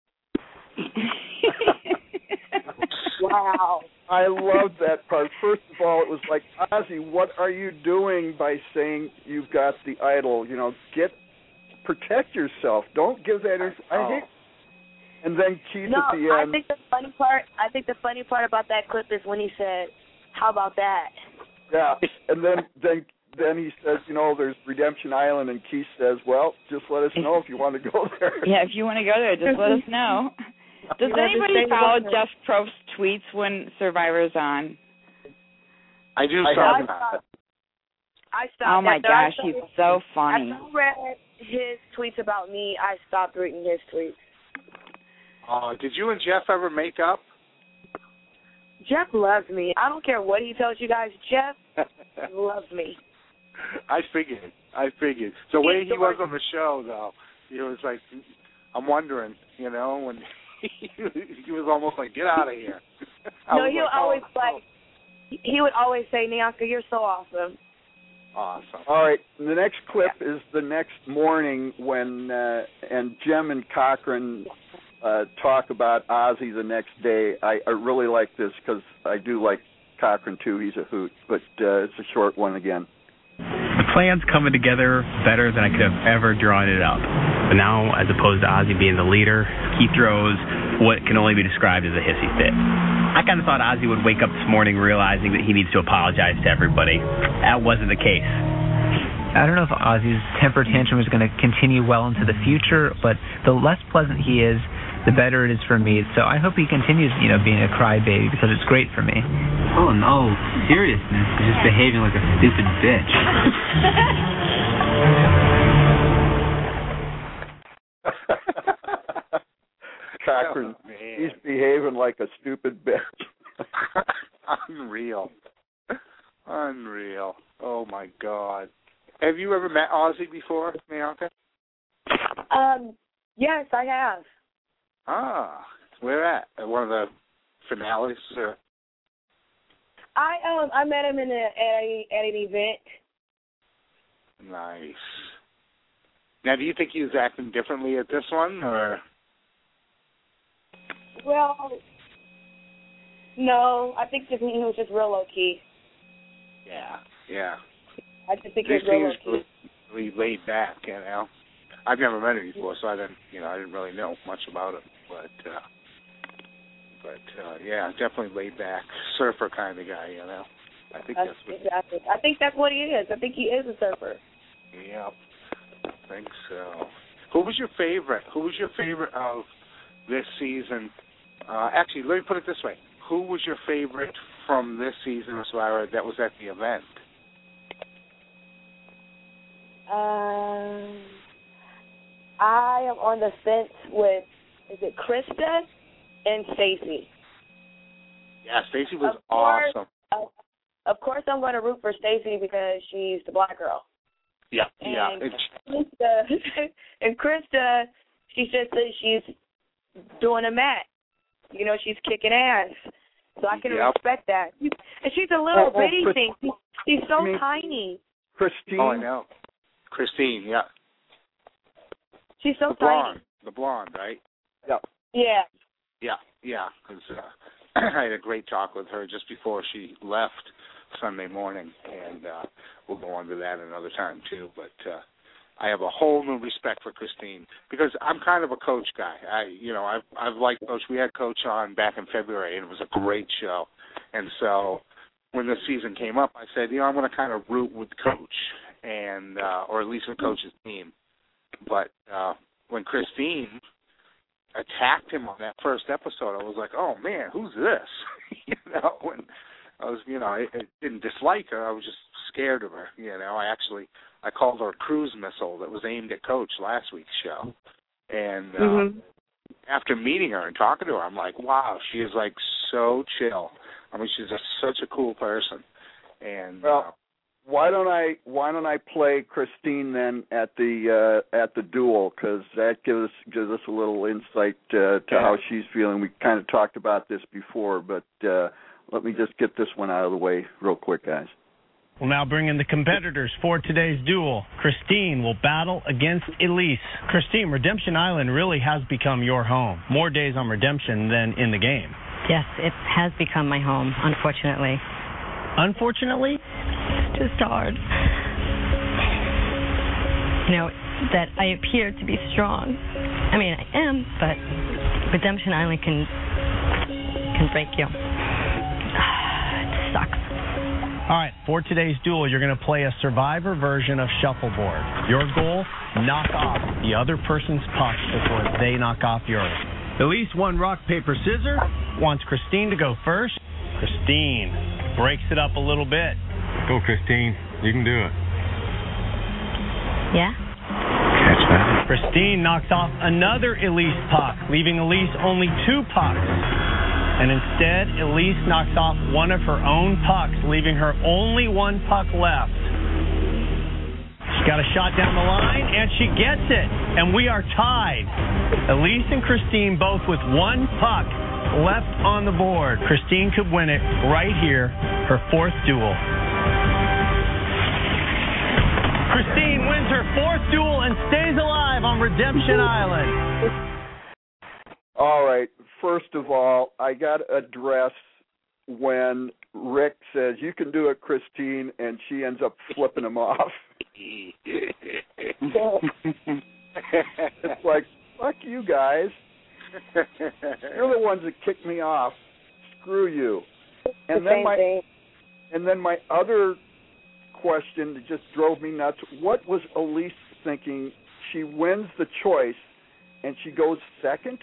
Wow. I love that part. First of all, it was like, Ozzy, what are you doing by saying you've got the idol? You know, get, protect yourself. Don't give that. Inf- I hate. And then Keith no, at the I end. think the funny part. I think the funny part about that clip is when he said, "How about that?" Yeah, and then then then he says, you know, there's Redemption Island, and Keith says, well, just let us know if you want to go there. Yeah, if you want to go there, just let us know. Does anybody follow Jeff Probst's tweets when Survivor's on? I do. I, I stopped. I stopped. Oh my after gosh, I he's started, so funny. After I read his tweets about me, I stopped reading his tweets. Uh, did you and Jeff ever make up? Jeff loves me. I don't care what he tells you guys. Jeff loves me. I figured. I figured. The way he was on the show, though, he was like, I'm wondering, you know, when he, he was almost like, get out of here. No, he'll like, always oh, like, he would always say, Nyanka, you're so awesome. Awesome. All right, the next clip yeah. is the next morning when, uh, and Jem and Cochran uh, talk about Ozzy the next day. I, I really like this because I do like Cochran, too. He's a hoot, but uh, it's a short one again. The plan's coming together better than I could have ever drawn it up. But now, as opposed to Ozzy being the leader, Keith throws what can only be described as a hissy fit. I kind of thought Ozzy would wake up this morning realizing that he needs to apologize to everybody. That wasn't the case. I don't know if Ozzy's temper tantrum is going to continue well into the future, but the less pleasant he is, the better it is for me. So I hope he continues, you know, being a crybaby because it's great for me. Oh, no. Seriousness. He's just behaving like a stupid bitch. Cochran, oh, he's behaving like a stupid bitch. Unreal. Unreal. Oh, my God. Have you ever met Ozzy before, Nyanka? Um, yes, I have. Ah, where at? At one of the finales? Or? I um I met him in a, at a at an event. Nice. Now, do you think he was acting differently at this one, or? Well, no. I think just, he was just real low key. Yeah, yeah. I just think he was real low key. Really laid back, you know. I've never met him before, so I didn't, you know, I didn't really know much about him. But, uh, but uh, yeah, definitely laid back, surfer kind of guy, you know. I think that's, that's what. Exactly. I think that's what he is. I think he is a surfer. Yep, I think so. Who was your favorite? Who was your favorite of this season? Uh, actually, let me put it this way: who was your favorite from this season of Survivor that was at the event? Um. I am on the fence with, is it Krista and Stacey? Yeah, Stacey was of course, awesome. Uh, of course, I'm going to root for Stacey because she's the black girl. Yeah, and yeah. Krista, and Krista, she just says she's doing a mat. You know, she's kicking ass. So I can yep. respect that. And she's a little oh, bitty oh, thing. She's, she's so I mean, tiny. Christine? Oh, I know. Christine, yeah. She's so the tiny. Blonde, the blonde, right? Yeah. Yeah. Yeah, yeah. Because uh, I had a great talk with her just before she left Sunday morning, and uh, we'll go on to that another time too. But uh, I have a whole new respect for Christine because I'm kind of a Coach guy. I, you know, I've I've liked Coach. We had Coach on back in February, and it was a great show. And so when the season came up, I said, you know, I'm going to kind of root with Coach, and uh, or at least with Coach's team. But uh, when Christine attacked him on that first episode, I was like, "Oh man, who's this?" you know, when I was, you know, I, I didn't dislike her. I was just scared of her. You know, I actually I called her a cruise missile that was aimed at Coach last week's show. And uh, mm-hmm. after meeting her and talking to her, I'm like, wow, she is like so chill. I mean, she's just such a cool person. And well. Uh, Why don't I Why don't I play Christine then at the uh, at the duel, because that gives us gives us a little insight uh, to yeah. how she's feeling. We kind of talked about this before, but uh, let me just get this one out of the way real quick, guys. We'll now bring in the competitors for today's duel. Christine will battle against Elise. Christine, Redemption Island really has become your home. More days on Redemption than in the game. Yes, it has become my home, unfortunately. Unfortunately? It's just hard. You know, that I appear to be strong. I mean, I am, but Redemption Island can can break you. It sucks. All right, for today's duel, you're going to play a Survivor version of Shuffleboard. Your goal, knock off the other person's puck before they knock off yours. Elise won rock, paper, scissors. Wants Christine to go first. Christine breaks it up a little bit. Go, Christine. You can do it. Yeah? Catch that. Christine knocks off another Elise puck, leaving Elise only two pucks. And instead, Elise knocks off one of her own pucks, leaving her only one puck left. She got a shot down the line, and she gets it. And we are tied. Elise and Christine both with one puck left on the board. Christine could win it right here, her fourth duel. Christine wins her fourth duel and stays alive on Redemption Island. All right. First of all, I got to address when Rick says, you can do it, Christine, and she ends up flipping him off. It's like, fuck you guys. You're the ones that kicked me off. Screw you. And then my thing. and then my other question that just drove me nuts. What was Elise thinking? She wins the choice and she goes second?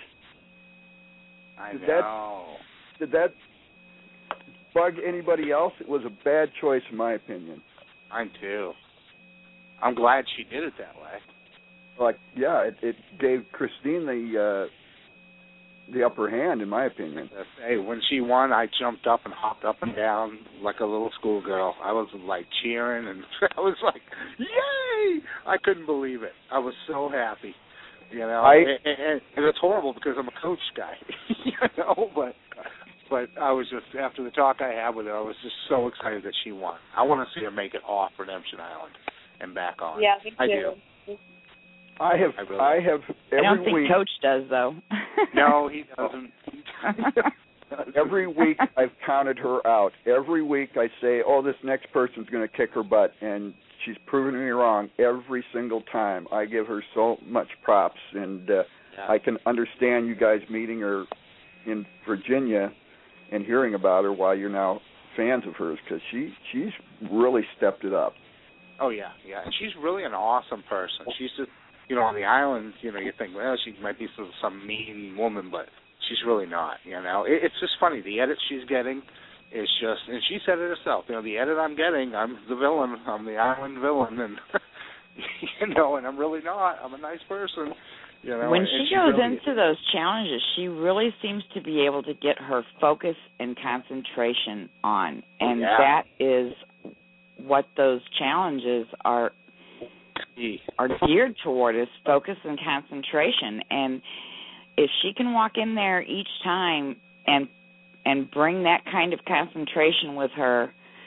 I did know. That, did that bug anybody else? It was a bad choice in my opinion. Mine too. I'm glad she did it that way. Like, yeah, it, it gave Christine the uh, the upper hand, in my opinion. Hey, when she won, I jumped up and hopped up and down like a little schoolgirl. I was like cheering, and I was like, "Yay!" I couldn't believe it. I was so happy, you know. I, and, and, and it's horrible because I'm a coach guy, you know. But but I was just after the talk I had with her, I was just so excited that she won. I want to see her make it off Redemption Island and back on. Yeah, me too. I do. I have, I, really I have every I don't think week. Coach does, though. No, he doesn't. Every week I've counted her out. Every week I say, oh, this next person's going to kick her butt, and she's proven me wrong every single time. I give her so much props, and uh, yeah. I can understand you guys meeting her in Virginia and hearing about her while you're now fans of hers, because she, she's really stepped it up. Oh, yeah, yeah. And she's really an awesome person. She's just, you know, on the island, you know, you think, well, she might be some, some mean woman, but she's really not, you know. It, it's just funny. The edit she's getting is just, and she said it herself, you know, the edit I'm getting, I'm the villain, I'm the island villain, and, you know, and I'm really not. I'm a nice person, you know. When and, she and goes really, into those challenges, she really seems to be able to get her focus and concentration on, and yeah. that is what those challenges are are geared toward, is focus and concentration. And if she can walk in there each time and and bring that kind of concentration with her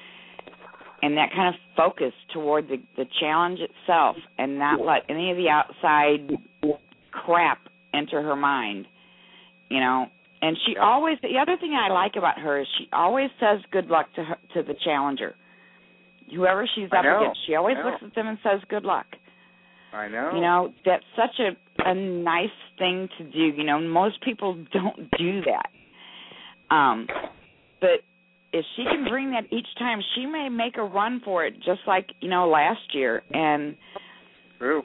and that kind of focus toward the, the challenge itself, and not let any of the outside crap enter her mind, you know. And she always, the other thing I like about her is she always says good luck to her, to the challenger. Whoever she's up against, she always looks at them and says good luck. I know. You know, that's such a, a nice thing to do. You know, most people don't do that. Um, but if she can bring that each time, she may make a run for it, just like, you know, last year. And True.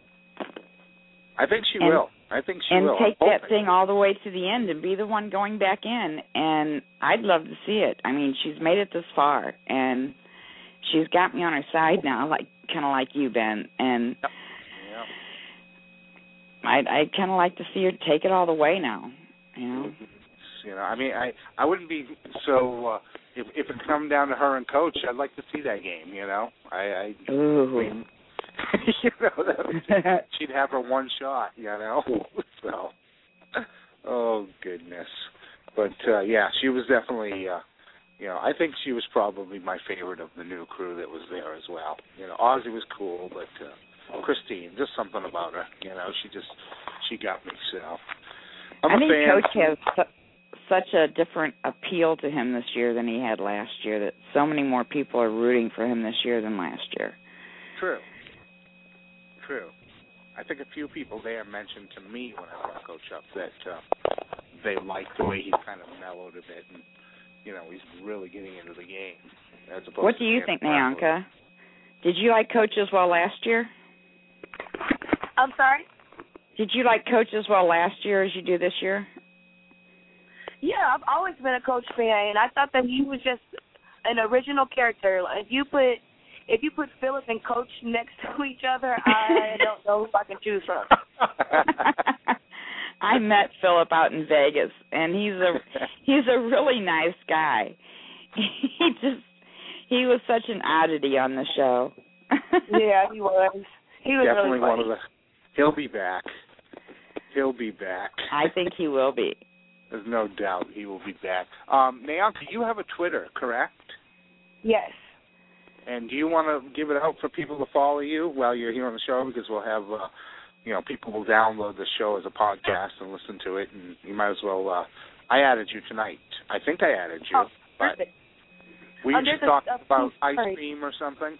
I think she and, will. I think she and will. take I'm that hoping. thing all the way to the end and be the one going back in. And I'd love to see it. I mean, she's made it this far, and she's got me on her side now, like kind of like you, Ben. And Yep. Yep. I'd, I'd kind of like to see her take it all the way now, you know. You know, I mean, I I wouldn't be so uh, if if it come down to her and Coach, I'd like to see that game. You know, I, I, Ooh. I mean, you know, that, she'd have her one shot. You know, so oh goodness, but uh, yeah, she was definitely. Uh, You know, I think she was probably my favorite of the new crew that was there as well. You know, Ozzy was cool, but uh, Christine, just something about her. You know, she just she got me. So I'm I a think fan. Coach has su- such a different appeal to him this year than he had last year. That so many more people are rooting for him this year than last year. True. True. I think a few people there mentioned to me when I brought Coach up that uh, they like the way he's kind of mellowed a bit, and you know, he's really getting into the game. As opposed what do to you think, Nyanka? Did you like Coach as well last year? I'm sorry? Did you like Coach as well last year as you do this year? Yeah, I've always been a Coach fan, and I thought that he was just an original character. If you put if you put Philip and Coach next to each other, I don't know who I can choose from. I met Philip out in Vegas, and he's a he's a really nice guy. He just he was such an oddity on the show. Yeah, he was. He was definitely really funny. one of the. He'll be back. He'll be back. I think he will be. There's no doubt he will be back. Um, Nyanka, you have a Twitter, correct? Yes. And do you want to give it out for people to follow you while you're here on the show? Because we'll have, uh, you know, people will download the show as a podcast and listen to it, and you might as well. Uh, I added you tonight. I think I added you. Oh, perfect. Were you Um, just there's a- talking a about funny ice story. cream or something?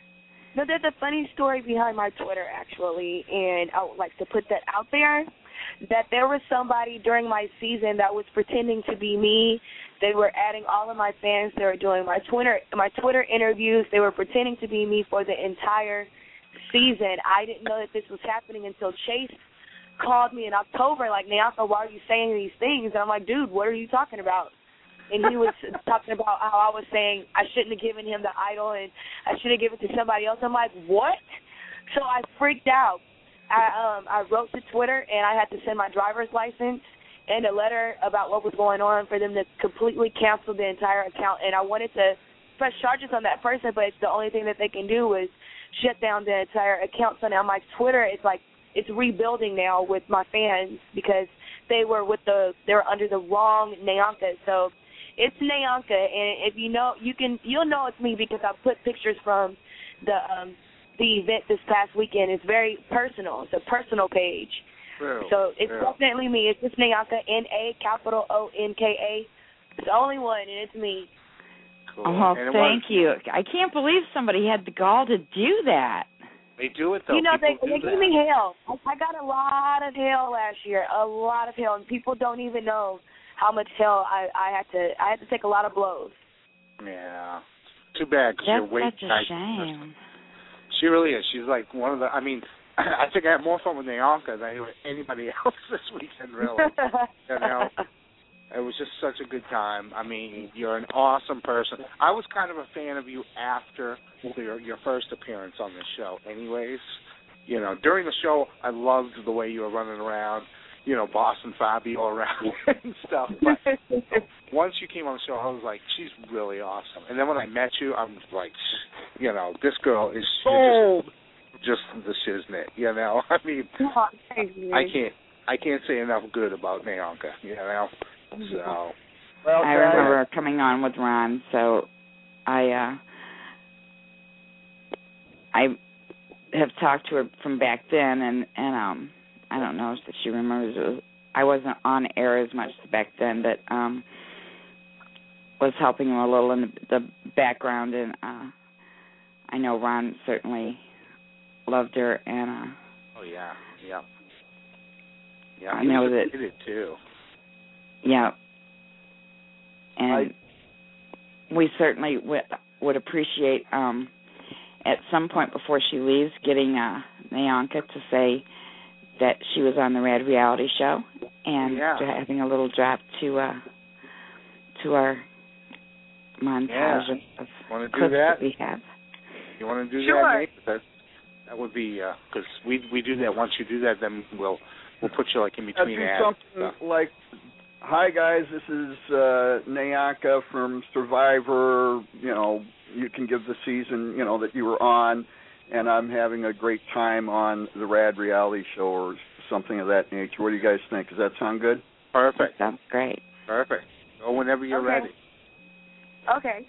No, there's a funny story behind my Twitter, actually, and I would like to put that out there, that there was somebody during my season that was pretending to be me. They were adding all of my fans. They were doing my Twitter my Twitter interviews. They were pretending to be me for the entire season. I didn't know that this was happening until Chase called me in October, like, Nyanka, why are you saying these things? And I'm like, dude, what are you talking about? And he was talking about how I was saying I shouldn't have given him the idol and I should have given it to somebody else. I'm like, what? So I freaked out. I um I wrote to Twitter and I had to send my driver's license and a letter about what was going on for them to completely cancel the entire account. And I wanted to press charges on that person, but it's the only thing that they can do is shut down the entire account. So now my Twitter is like it's rebuilding now with my fans because they were with the they were under the wrong Nyanka. So it's Nyanka, and if you know, you can you'll know it's me because I put pictures from the um, the event this past weekend. It's very personal. It's a personal page. True. So it's True. definitely me. It's just Nyanka, N A capital O N K A. It's the only one, and it's me. Cool. Oh, And it thank was, you. I can't believe somebody had the gall to do that. They do it though. You know, they People they do give that. me hell. I, I got a lot of hell last year, a lot of hell, and people don't even know how much hell I, I had to I had to take a lot of blows. Yeah. Too bad because you're That's way such a tight. shame. She really is. She's like one of the. I mean, I think I had more fun with Nyanka than I did with anybody else this weekend. Really, you know, it was just such a good time. I mean, you're an awesome person. I was kind of a fan of you after your your first appearance on this show. Anyways, you know, during the show, I loved the way you were running around. You know, Boston Fabio around and stuff. But once you came on the show, I was like, she's really awesome. And then when I met you, I'm like, you know, this girl is Oh. just, just the shiznit. You know, I mean, Oh, thank you. I can't, I can't say enough good about Nyanka. You know, so. Well, I guys, remember coming on with Ron, so I uh, I have talked to her from back then, and and um. I don't know if she remembers. It was, I wasn't on air as much back then, but um, was helping him a little in the, the background, and uh, I know Ron certainly loved her, and uh, Oh yeah, yeah, yeah. I he know was that- committed, too. yeah, and we certainly w- would appreciate um, at some point before she leaves, getting uh, Nyanka to say that she was on the Rad Reality Show, and Yeah. to having a little drop to uh, to our montage Yeah. of, of Want to do clips that? that we have. You want to do Sure. that, Nate? That that would be because we we do that. Once you do that, then we'll we'll put you like in I'll between do ads. and something stuff. like, hi guys, this is uh, Nyanka from Survivor. You know, you can give the season, you know, that you were on, and I'm having a great time on the Rad Reality Show or something of that nature. What do you guys think? Does that sound good? Perfect. Sounds great. Perfect. Go whenever you're Okay. ready. Okay.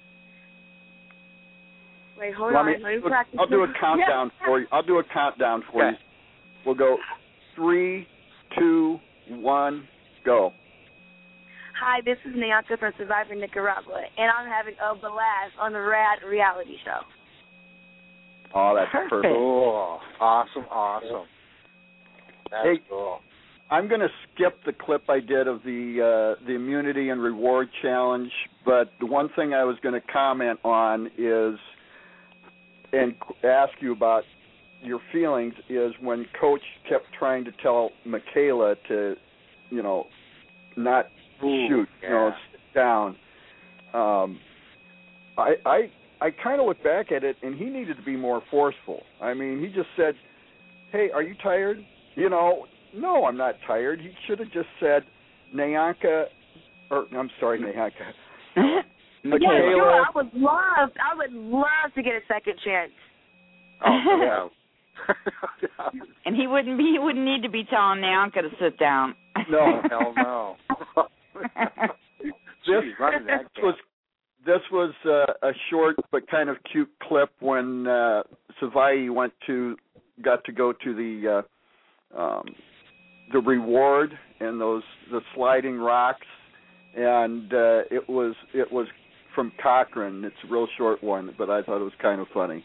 Wait, hold Let on. me- Let me I'll- practice. I'll do a countdown for you. I'll do a countdown for Okay. you. We'll go three, two, one, go. Hi, this is Nyanka from Survivor Nicaragua, and I'm having a blast on the Rad Reality Show. Oh, that's Perfect. perfect. Cool. Awesome. Awesome. That's Hey. cool. I'm going to skip the clip I did of the uh, the immunity and reward challenge, but the one thing I was going to comment on is, and ask you about your feelings, is when Coach kept trying to tell Michaela to, you know, not Ooh, shoot, yeah. you know, sit down. Um, I I I kind of look back at it, and he needed to be more forceful. I mean, he just said, "Hey, are you tired?" You know. No, I'm not tired. He should have just said, Nyanka, or I'm sorry, Nyanka. Yeah, sure. I would love, I would love to get a second chance. Oh, yeah. And he wouldn't be, he wouldn't need to be telling Nyanka to sit down. No, hell no. this, Jeez, this was this was uh, a short but kind of cute clip when uh, Savai went to got to go to the uh, um, the reward and those the sliding rocks, and uh, it was it was from Cochran. It's a real short one, but I thought it was kind of funny.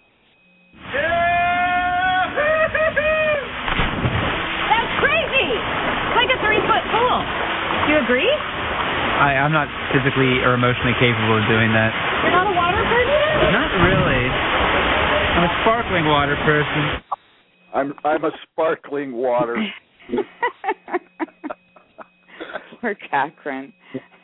That's crazy! It's like a three-foot pool. Do you agree? I, I'm not physically or emotionally capable of doing that. You're not a water person? Not really. I'm a sparkling water person. I'm I'm a sparkling water. Poor Cochran.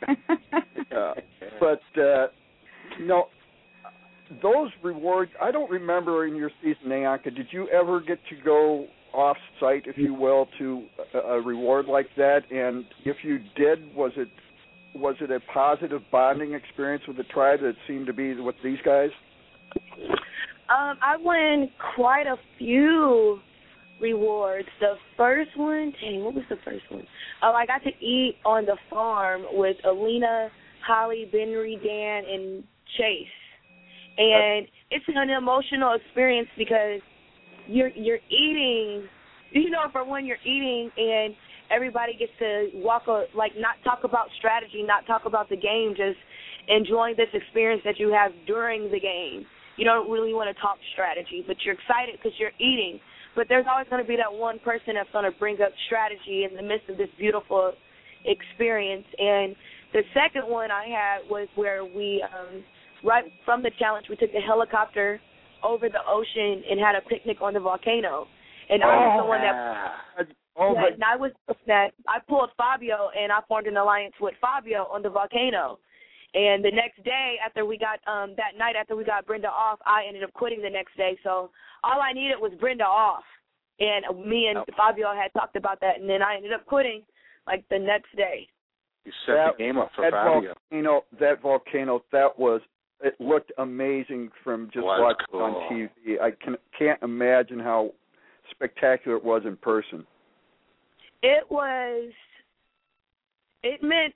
uh, but uh, no, those rewards. I don't remember in your season, Nyanka. Did you ever get to go off site, if you will, to a, a reward like that? And if you did, was it was it a positive bonding experience with the tribe that seemed to be with these guys? Um, I won quite a few rewards. The first one, dang, what was the first one? Oh, I got to eat on the farm with Alina, Holly, Benry, Dan, and Chase. And it's an emotional experience because you're you're eating, you know, for when you're eating and everybody gets to walk, a, like not talk about strategy, not talk about the game, just enjoying this experience that you have during the game. You don't really want to talk strategy, but you're excited because you're eating. But there's always going to be that one person that's going to bring up strategy in the midst of this beautiful experience. And the second one I had was where we, um, right from the challenge, we took the helicopter over the ocean and had a picnic on the volcano. And I was the one that, oh, yeah, and I was that I pulled Fabio and I formed an alliance with Fabio on the volcano. And the next day, after we got um, that night after we got Brenda off, I ended up quitting the next day. So all I needed was Brenda off, and me and Fabio had talked about that, and then I ended up quitting like the next day. You set that, the game up for that Fabio. Volcano, that volcano, that was it looked amazing from just was watching cool. it on T V. I can, can't imagine how spectacular it was in person. It was. It meant.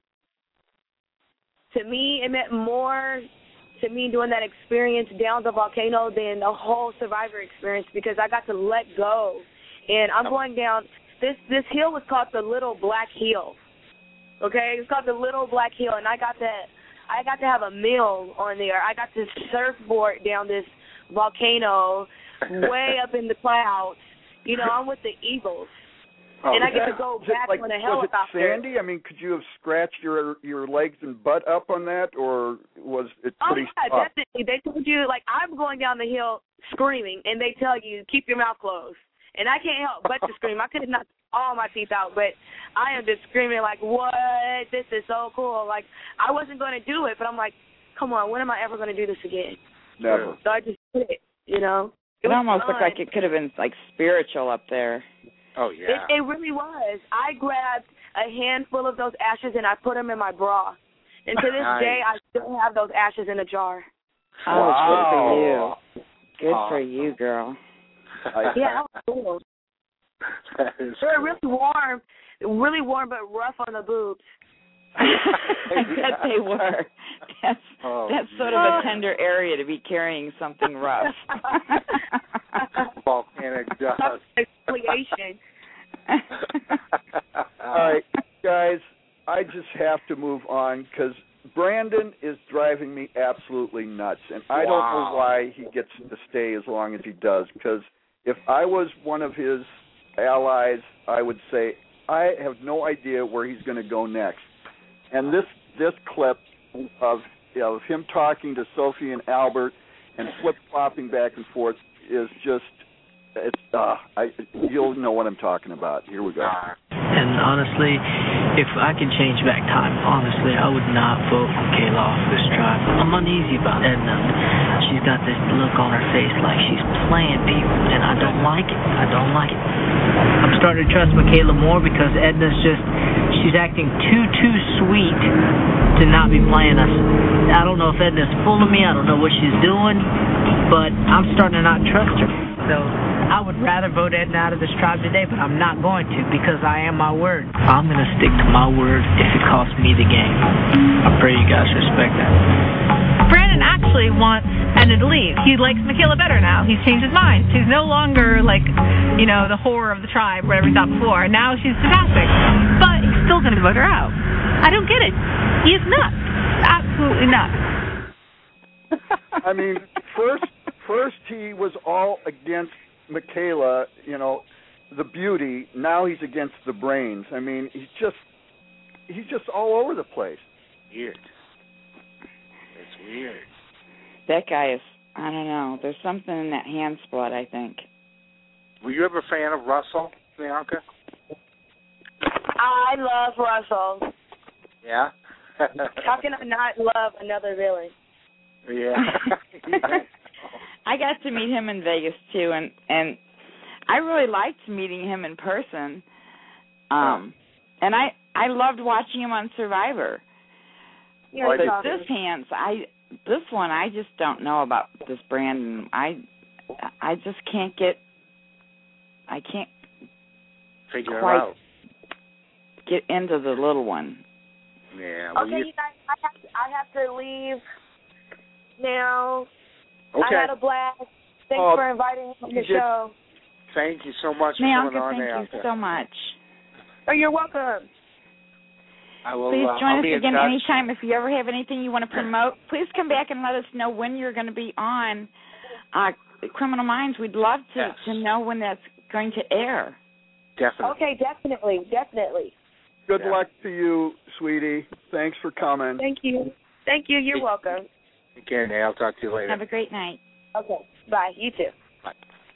To me, it meant more to me doing that experience down the volcano than the whole Survivor experience because I got to let go. And I'm going down, this this hill was called the Little Black Hill. Okay? It's called the Little Black Hill, and I got to, I got to have a meal on there. I got to surfboard down this volcano way up in the clouds. You know, I'm with the Eagles. Oh, and I get yeah. to go Was it back like, on a was helicopter. it sandy? I mean, could you have scratched your your legs and butt up on that, or was it pretty Oh, yeah, soft? definitely. They told you, like, I'm going down the hill screaming, and they tell you, keep your mouth closed. And I can't help but to scream. I could have knocked all my teeth out, but I am just screaming, like, what? This is so cool. Like, I wasn't going to do it, but I'm like, come on, when am I ever going to do this again? Never. So I just did it, you know? It, It almost fun. looked like it could have been, like, spiritual up there. Oh, yeah. It, it really was. I grabbed a handful of those ashes and I put them in my bra. And to this Nice. day, I still have those ashes in a jar. Oh, Wow. good for you. Good Aw. for you, girl. Yeah, that was cool. That is They're cool. really warm, really warm but rough on the boobs. I bet they were. That's Oh, that's sort of a tender area to be carrying something rough. Volcanic dust. Exfoliation. All right, guys, I just have to move on because Brandon is driving me absolutely nuts, and I don't Wow. know why he gets to stay as long as he does, because if I was one of his allies, I would say, I have no idea where he's going to go next. And this this clip of of him talking to Sophie and Albert and flip flopping back and forth is just it's uh I you'll know what I'm talking about. Here we go. And honestly, if I could change back time, honestly, I would not vote Kayla off this tribe. I'm uneasy about Edna. She's got this look on her face like she's playing people, and I don't like it. I don't like it. I'm starting to trust Michaela more because Edna's just, she's acting too, too sweet to not be playing us. I don't know if Edna's fooling me. I don't know what she's doing, but I'm starting to not trust her. So I would rather vote Edna out of this tribe today, but I'm not going to because I am my word. I'm going to stick to my word if it costs me the game. I pray you guys respect that. Brandon actually wants Edna to leave. He likes Michaela better now. He's changed his mind. She's no longer like, you know, the horror of the tribe, whatever he thought before. Now she's fantastic. But he's still going to vote her out. I don't get it. He is nuts. Absolutely nuts. I mean, first, first he was all against Michaela, you know, the beauty. Now he's against the brains. I mean, he's just, he's just all over the place. Weird. It's weird. That guy is, I don't know, there's something in that hand split, I think. Were you ever a fan of Russell, Bianca? I love Russell. Yeah? How can I not love another villain? Yeah. I got to meet him in Vegas, too, and, and I really liked meeting him in person. Um, and I, I loved watching him on Survivor. Yeah, but this hands, I this one, I just don't know about this Brandon. I, I just can't get, I can't figure quite it out. Get into the little one. Yeah. Well, okay, you... you guys, I have to, I have to leave now. Okay. I had a blast. Thanks Oh, for inviting me on the did. show. Thank you so much for Bianca, coming on, thank Bianca. you so much. Oh, you're welcome. I will, Please uh, join I'll us be in again touch. anytime. If you ever have anything you want to promote, please come back and let us know when you're going to be on uh, Criminal Minds. We'd love to, Yes. to know when that's going to air. Definitely. Okay, definitely, definitely. Good Yeah. luck to you, sweetie. Thanks for coming. Thank you. Thank you. You're welcome. Okay, Nate, I'll talk to you later. Have a great night. Okay, bye. You too. Bye.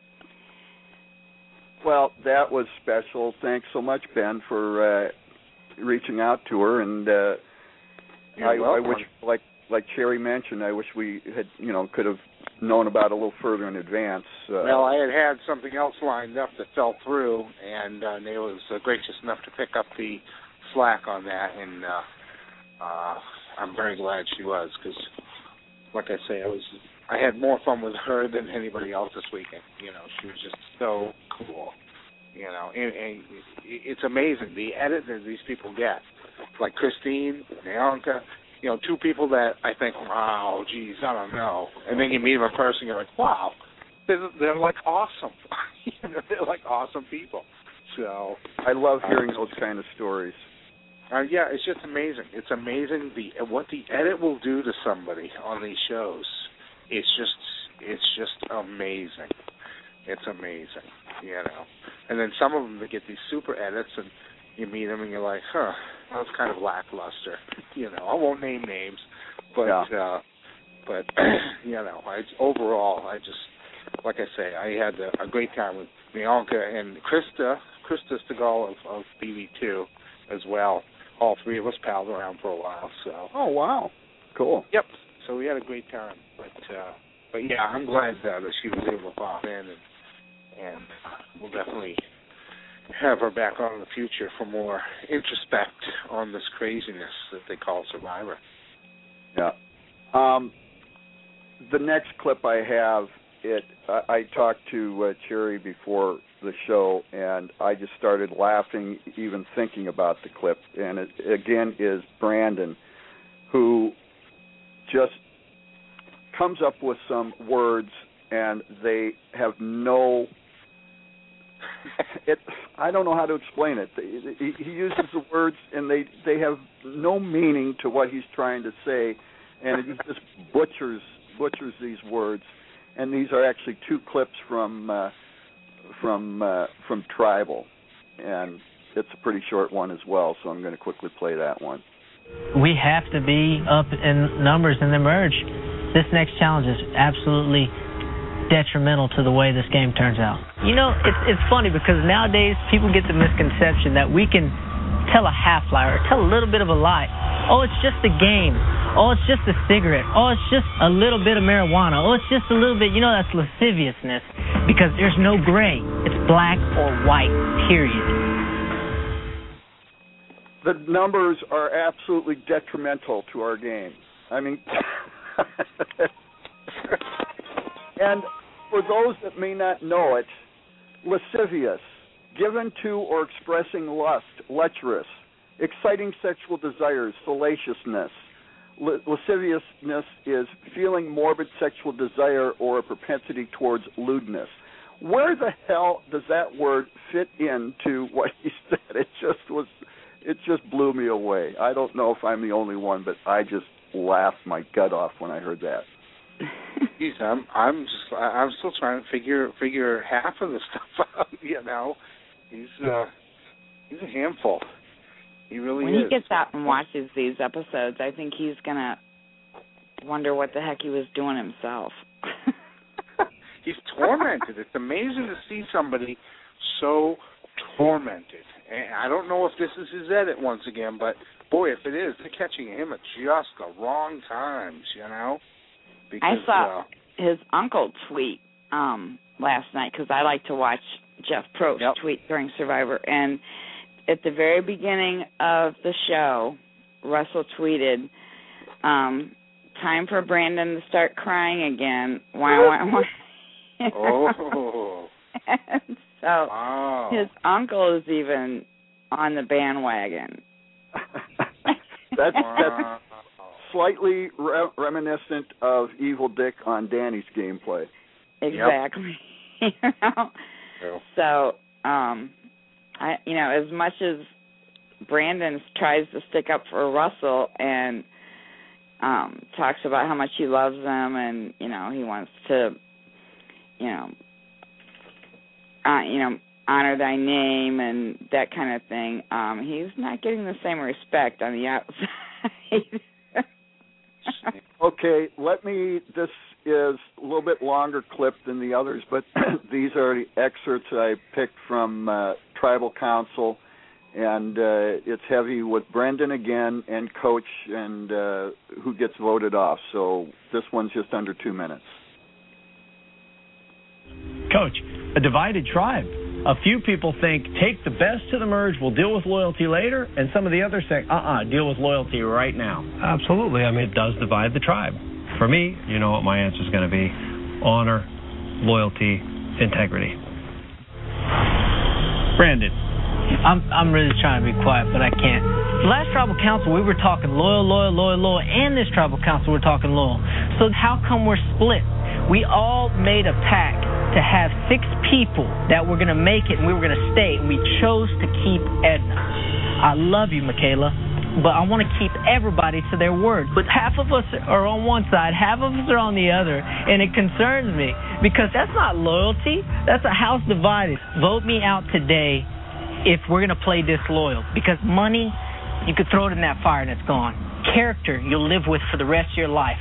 Well, that was special. Thanks so much, Ben, for uh, reaching out to her. And uh, You're I, I welcome. wish, like like Cherry mentioned, I wish we had, you know, could have known about it a little further in advance. Uh, Well, I had had something else lined up that fell through, and uh, Nate was uh, gracious enough to pick up the slack on that, and uh, uh, I'm very glad she was, because, like I say, I was I had more fun with her than anybody else this weekend. You know, she was just so cool. You know, and, and it's amazing the edit that these people get, like Christine, Bianca. You know, two people that I think, wow, geez, I don't know. And then you meet them in person, you're like, wow, they're, they're like awesome. you know, they're like awesome people. So I love hearing those kind of stories. Uh, yeah, it's just amazing. It's amazing the what the edit will do to somebody on these shows. It's just, it's just amazing. It's amazing, you know. And then some of them that get these super edits, and you meet them, and you're like, huh, that was kind of lackluster. You know, I won't name names, but, Yeah. uh, but you know, I, overall, I just, like I say, I had a, a great time with Bianca and Krista, Krista Stegall of, of B B two as well. All three of us palled around for a while. So. Oh wow, cool. Yep. So we had a great time, but uh, but yeah, I'm glad uh, that she was able to pop in, and and we'll definitely have her back on in the future for more introspect on this craziness that they call Survivor. Yeah. Um, the next clip I have, it I, I talked to uh, Cherry before the show, and I just started laughing even thinking about the clip. And it again is Brandon, who just comes up with some words, and they have no. It. I don't know how to explain it. He, he uses the words, and they they have no meaning to what he's trying to say, and he just butchers butchers these words. And these are actually two clips from uh, from uh, from Tribal, and it's a pretty short one as well, so I'm going to quickly play that one. We have to be up in numbers in the merge. This next challenge is absolutely detrimental to the way this game turns out. You know, it's it's funny because nowadays people get the misconception that we can tell a half lie or tell a little bit of a lie. Oh, it's just a game. Oh, it's just a cigarette. Oh, it's just a little bit of marijuana. Oh, it's just a little bit. You know, that's lasciviousness because there's no gray. It's black or white, period. The numbers are absolutely detrimental to our game. I mean, and for those that may not know it, lascivious, given to or expressing lust, lecherous, exciting sexual desires, salaciousness. L- lasciviousness is feeling morbid sexual desire or a propensity towards lewdness. Where the hell does that word fit into what he said? It just was, it just blew me away. I don't know if I'm the only one, but I just laughed my gut off when I heard that. Geez, I'm, I'm just, I'm still trying to figure, figure half of the stuff out. You know, he's, uh, he's a handful. He really when is. When he gets out and watches these episodes, I think he's going to wonder what the heck he was doing himself. He's tormented. It's amazing to see somebody so tormented. And I don't know if this is his edit once again, but, boy, if it is, they're catching him at just the wrong times, you know? Because, I saw uh, his uncle tweet um, last night because I like to watch Jeff Probst yep. tweet during Survivor, and at the very beginning of the show, Russell tweeted, um, time for Brandon to start crying again. Why, why, why? Oh. And so wow. his uncle is even on the bandwagon. that's, that's slightly re- reminiscent of Evil Dick on Danny's gameplay. Exactly. Yep. You know? Yep. So, um... I, you know, as much as Brandon tries to stick up for Russell and um, talks about how much he loves him and, you know, he wants to, you know, uh, you know, honor thy name and that kind of thing, um, he's not getting the same respect on the outside. Okay, let me, this is a little bit longer clip than the others, but these are the excerpts I picked from uh, Tribal Council, and uh, it's heavy with Brendan again and Coach and uh, who gets voted off. So this one's just under two minutes. Coach, a divided tribe. A few people think, take the best to the merge, we'll deal with loyalty later, and some of the others say, uh-uh, deal with loyalty right now. Absolutely. I mean, it does divide the tribe. For me, you know what my answer is going to be. Honor, loyalty, integrity. Brandon. I'm I'm really trying to be quiet, but I can't. Last Tribal Council, we were talking loyal, loyal, loyal, loyal, and this Tribal Council, we're talking loyal. So how come we're split? We all made a pact to have six people that were going to make it and we were going to stay, and we chose to keep Edna. I love you, Michaela, but I want to keep everybody to their word. But half of us are on one side, half of us are on the other, and it concerns me because that's not loyalty. That's a house divided. Vote me out today if we're going to play disloyal, because money, you could throw it in that fire and it's gone. Character, you'll live with for the rest of your life.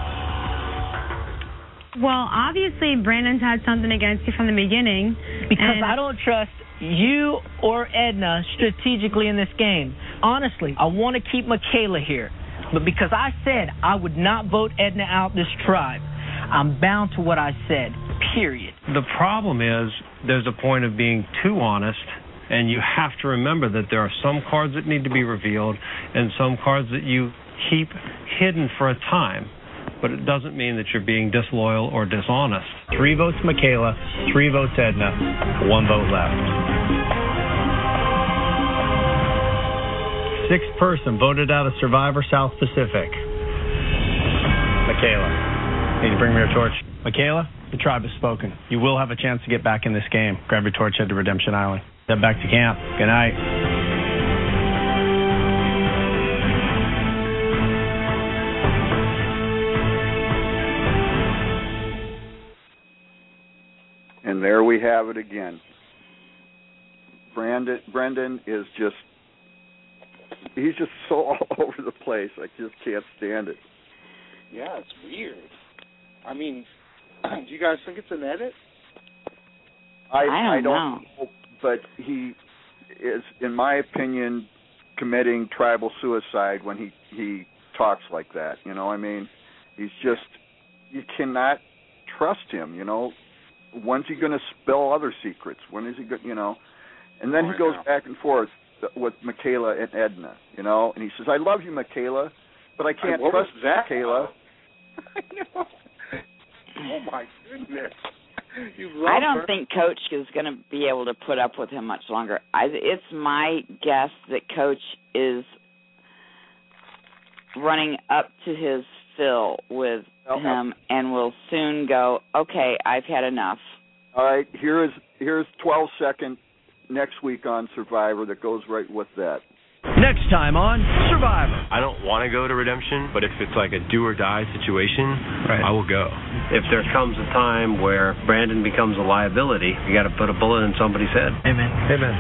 Well, obviously, Brandon's had something against you from the beginning. Because I don't trust you or Edna strategically in this game. Honestly, I want to keep Michaela here. But because I said I would not vote Edna out this tribe, I'm bound to what I said, period. The problem is there's a point of being too honest, and you have to remember that there are some cards that need to be revealed and some cards that you keep hidden for a time. But it doesn't mean that you're being disloyal or dishonest. Three votes Michaela, three votes Edna, one vote left. Sixth person voted out of Survivor South Pacific. Michaela, need to bring me your torch. Michaela, the tribe has spoken. You will have a chance to get back in this game. Grab your torch, head to Redemption Island. Head back to camp. Good night. And there we have it again. Brandon Brendan is just he's just so all over the place. I just can't stand it. Yeah, it's weird. I mean, do you guys think it's an edit? I, I don't, I don't know. know, but he is, in my opinion, committing tribal suicide when he, he talks like that. You know, I mean, he's just, you cannot trust him, you know. When's he going to spill other secrets? When is he going, you know? And then oh, he goes know. back and forth with Michaela and Edna, you know, and he says, I love you, Michaela, but I can't what trust was that? Michaela. I know. Oh, my goodness. You love I don't her. think Coach is going to be able to put up with him much longer. I, it's my guess that Coach is running up to his fill with Okay. him and will soon go, okay, I've had enough. All right, here is here's twelve second next week on Survivor that goes right with that. Next time on Survivor. I don't want to go to Redemption, but if it's like a do or die situation, Right. I will go. If there comes a time where Brandon becomes a liability, you got to put a bullet in somebody's head. Amen. Amen.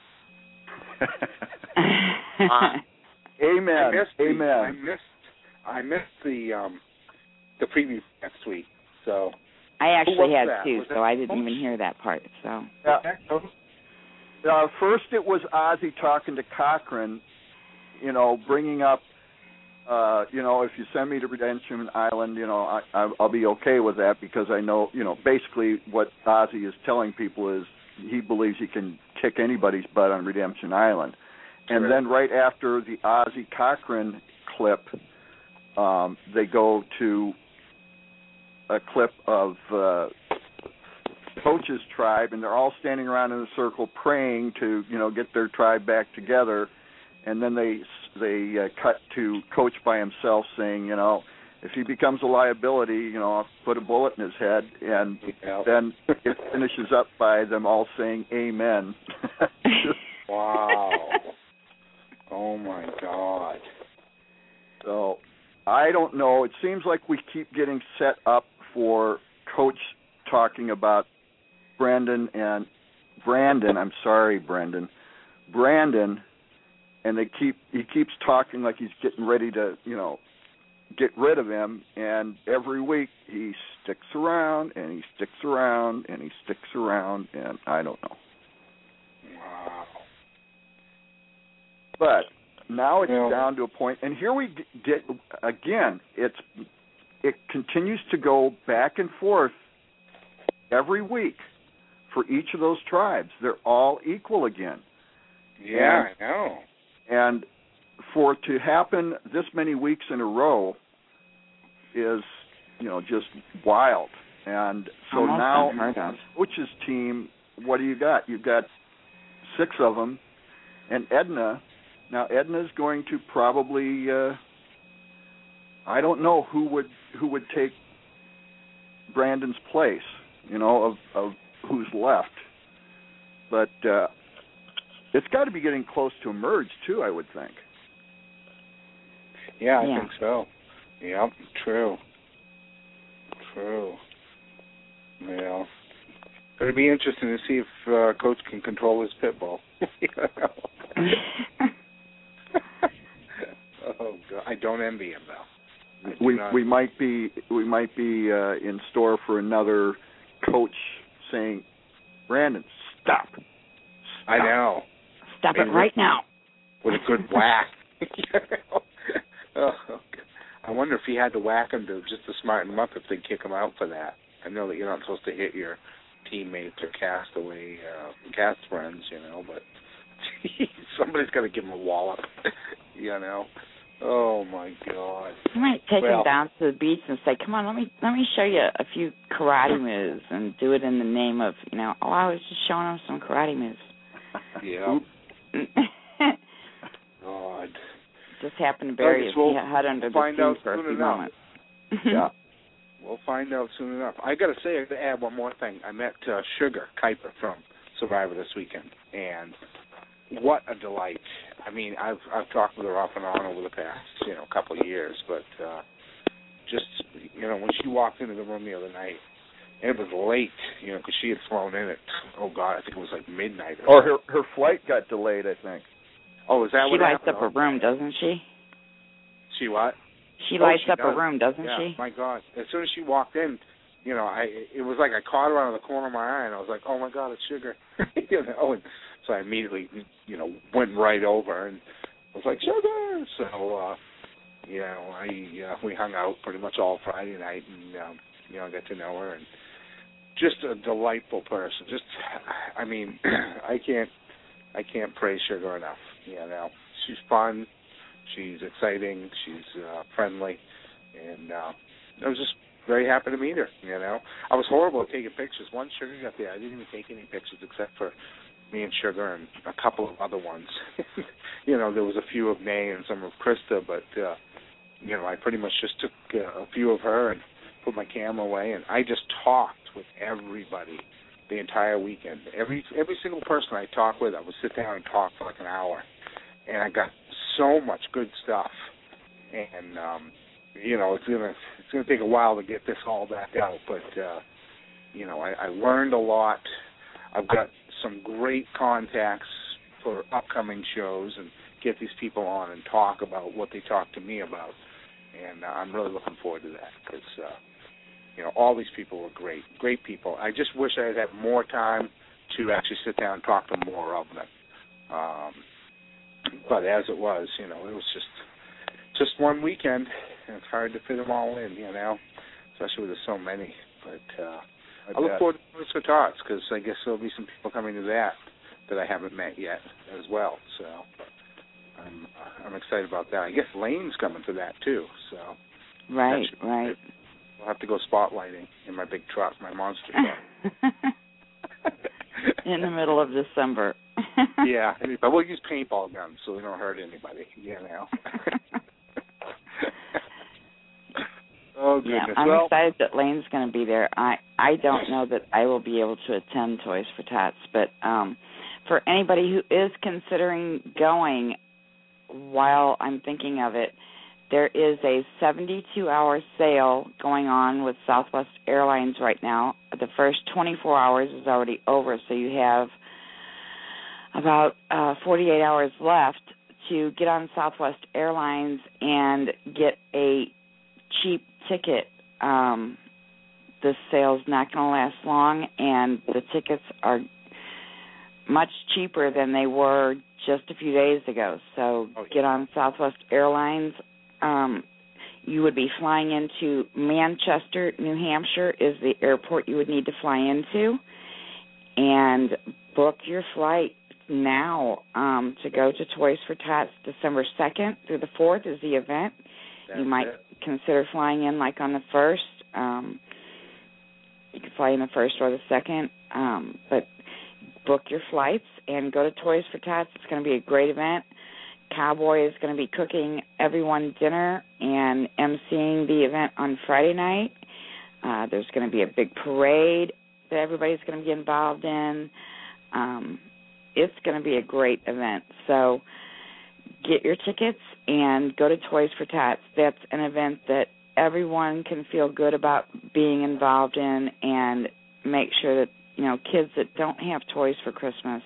Uh, Amen. I missed the, Amen. I missed, I missed the um, the preview next week. So I actually Who was had that? two, Was so that I didn't Coach? even hear that part. So Yeah. Coach? Uh, first, it was Ozzy talking to Cochran, you know, bringing up, uh, you know, if you send me to Redemption Island, you know, I, I, I'll be okay with that because I know, you know, basically what Ozzy is telling people is he believes he can kick anybody's butt on Redemption Island. And Right. then right after the Ozzy Cochran clip, um, they go to a clip of uh, Coach's tribe, and they're all standing around in a circle praying to, you know, get their tribe back together. And then they they uh, cut to Coach by himself saying, you know, if he becomes a liability, you know, I'll put a bullet in his head. And Yeah. then it finishes up by them all saying amen. Wow. Oh, my God. So I don't know. It seems like we keep getting set up for Coach talking about Brandon and Brandon. I'm sorry, Brandon. Brandon, and they keep he keeps talking like he's getting ready to, you know, get rid of him. And every week he sticks around and he sticks around and he sticks around, and I don't know. Wow. But now it's Well, down to a point, and here we get again. It's it continues to go back and forth every week for each of those tribes. They're all equal again. Yeah, And- I know. And for it to happen this many weeks in a row is, you know, just wild. And so Almost now, unheard of. Coach's team, what do you got? You've got six of them, and Edna. Now Edna's going to probably, uh, I don't know who would who would take Brandon's place, you know, of, of who's left. But uh, it's got to be getting close to a merge too, I would think. Yeah, I Yeah. think so. Yep, true. True. Yeah. It'll be interesting to see if uh, Coach can control his pit bull. Oh, God. I don't envy him, though. I do We not. we might be we might be uh, in store for another coach saying, "Brandon, stop." stop. I know. Stop it Maybe right now. With a good whack. Oh, God. I wonder if he had to whack him to just to smarten him up if they kick him out for that. I know that you're not supposed to hit your teammates or castaway uh, cast friends, you know, but geez, somebody's got to give him a wallop, you know. Oh my God! You might take Well- him down to the beach and say, "Come on, let me let me show you a few karate moves," and do it in the name of, you know, oh, I was just showing him some karate moves. Yeah. God. Just happened to bury I his guess we'll head under the find sea out for a soon few enough. moments. Yeah. We'll find out soon enough. I got to say, I got to add one more thing. I met uh, Sugar Kuiper from Survivor this weekend, and what a delight. I mean, I've I've talked with her off and on over the past, you know, couple of years, but uh, just, you know, when she walked into the room the other night it was late, you know, because she had flown in at, oh, God, I think it was like midnight. Or, or her her flight got delayed, I think. Oh, is that she what lights happened? up a room, doesn't she? She what? She oh, lights she up does. a room, doesn't yeah, she? My God. As soon as she walked in, you know, I it was like I caught her out of the corner of my eye, and I was like, oh, my God, it's Sugar. you know, and so I immediately, you know, went right over and was like, Sugar! So, uh, you know, I uh, we hung out pretty much all Friday night and, um, you know, got to know her. And just a delightful person. Just, I mean, I can't, I can't praise Sugar enough. You know, she's fun, she's exciting, she's uh, friendly, and uh, I was just very happy to meet her. You know, I was horrible at taking pictures. Once Sugar got there, I didn't even take any pictures except for me and Sugar and a couple of other ones. you know, there was a few of Nay and some of Krista, but uh, you know, I pretty much just took uh, a few of her and put my camera away, and I just talked with everybody the entire weekend. Every every single person I talked with, I would sit down and talk for like an hour, and I got so much good stuff. And um, you know, it's gonna it's gonna take a while to get this all back out, but uh, you know, I, I learned a lot. I've got some great contacts for upcoming shows and get these people on and talk about what they talk to me about, and uh, I'm really looking forward to that because. Uh, You know, all these people were great, great people. I just wish I had had more time to actually sit down and talk to more of them. Um, but as it was, you know, it was just just one weekend, and it's hard to fit them all in, you know, especially with there's so many. But uh, I, I look forward to Toys for Tots because I guess there'll be some people coming to that that I haven't met yet as well. So I'm I'm excited about that. I guess Lane's coming to that too. So right, right. I'll have to go spotlighting in my big truck, my monster truck. In the middle of December. Yeah, but we'll use paintball guns so we don't hurt anybody, you know. Oh, goodness. Yeah, I'm well, excited that Lane's going to be there. I, I don't know that I will be able to attend Toys for Tots, but um, for anybody who is considering going while I'm thinking of it, there is a seventy-two hour sale going on with Southwest Airlines right now. The first twenty-four hours is already over, so you have about uh, forty-eight hours left to get on Southwest Airlines and get a cheap ticket. Um, this sale's not going to last long, and the tickets are much cheaper than they were just a few days ago. So get on Southwest Airlines. Um, you would be flying into Manchester, New Hampshire is the airport you would need to fly into, and book your flight now um, to go to Toys for Tots. December second through the fourth is the event. That's you might it. consider flying in like on the first. Um, you can fly in the first or the second, um, but book your flights and go to Toys for Tots. It's going to be a great event. Cowboy is going to be cooking everyone dinner and emceeing the event on Friday night. Uh, there's going to be a big parade that everybody's going to be involved in. Um, it's going to be a great event. So get your tickets and go to Toys for Tots. That's an event that everyone can feel good about being involved in, and make sure that, you know, kids that don't have toys for Christmas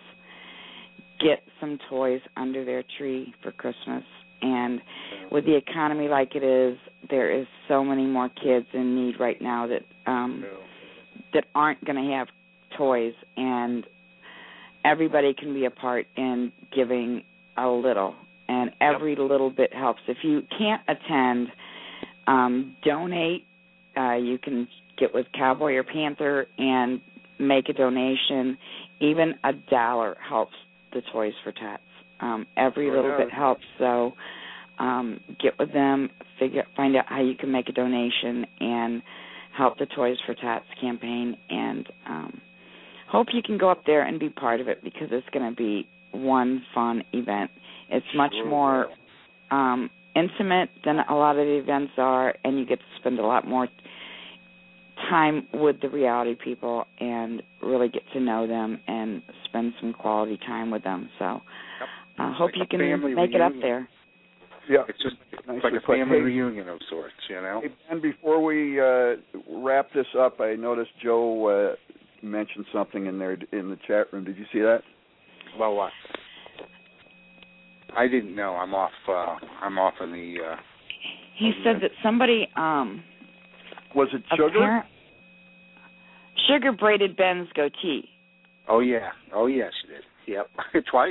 get some toys under their tree for Christmas. And with the economy like it is, there is so many more kids in need right now that um, that aren't going to have toys, and everybody can be a part in giving a little, and every little bit helps. If you can't attend, um, donate. Uh, you can get with Cowboy or Panther and make a donation. Even a dollar helps the Toys for Tots. Um, every little bit helps. So um, get with them, figure, find out how you can make a donation, and help the Toys for Tots campaign. And um, hope you can go up there and be part of it, because it's going to be one fun event. It's much sure. more um, intimate than a lot of the events are, and you get to spend a lot more time with the reality people and really get to know them and spend some quality time with them. So I uh, hope like you can make reunion. it up there. Yeah, it's just It's like a put. family Hey, reunion of sorts, you know. Hey, and before we uh, wrap this up, I noticed Joe uh, mentioned something in there in the chat room. Did you see that? Well, what? I didn't know. I'm off. Uh, I'm off in the. Uh, he said that somebody. Um, Was it Sugar? Parent, Sugar braided Ben's goatee. Oh yeah. Oh yeah, she did. Yep, twice.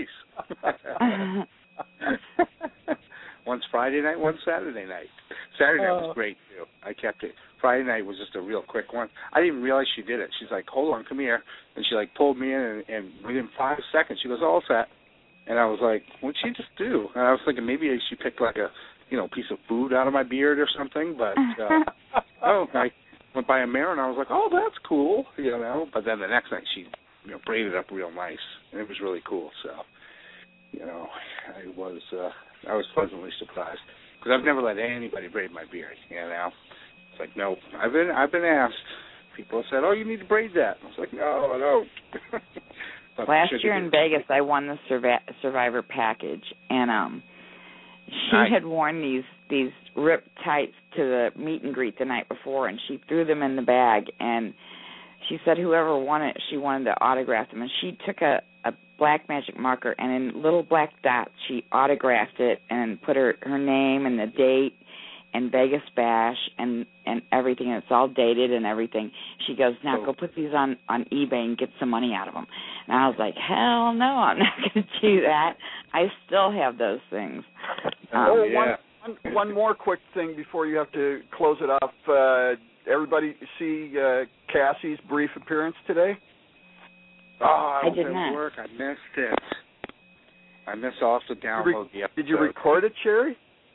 Once Friday night, once Saturday night. Saturday night was great too. I kept it. Friday night was just a real quick one. I didn't even realize she did it. She's like, "Hold on, come here," and she like pulled me in, and, and within five seconds, she goes, "All set." And I was like, "What'd she just do?" And I was thinking maybe she picked like a, you know, piece of food out of my beard or something. But uh, oh, I went by a mirror and I was like, "Oh, that's cool," you know. But then the next night she, you know, braided up real nice, and it was really cool. So, you know, I was uh, I was pleasantly surprised because I've never let anybody braid my beard. You know, it's like no, I've been I've been asked. People have said, "Oh, you need to braid that." I was like, "No, I don't." Last year in Vegas, I won the Survi- Survivor package, and um, she nice. had worn these these ripped tights to the meet and greet the night before, and she threw them in the bag, and she said whoever won it, she wanted to autograph them, and she took a, a black magic marker, and in little black dots, she autographed it and put her, her name and the date and Vegas Bash and, and everything, and it's all dated and everything. She goes, now go put these on, on eBay and get some money out of them. And I was like, hell no, I'm not going to do that. I still have those things. Um, oh, yeah. one, one, one more quick thing before you have to close it off. Uh, everybody see uh, Cassie's brief appearance today? Oh, I, I was did at not. work. I missed it. I missed off to download the episode. Did you record it, Sherry?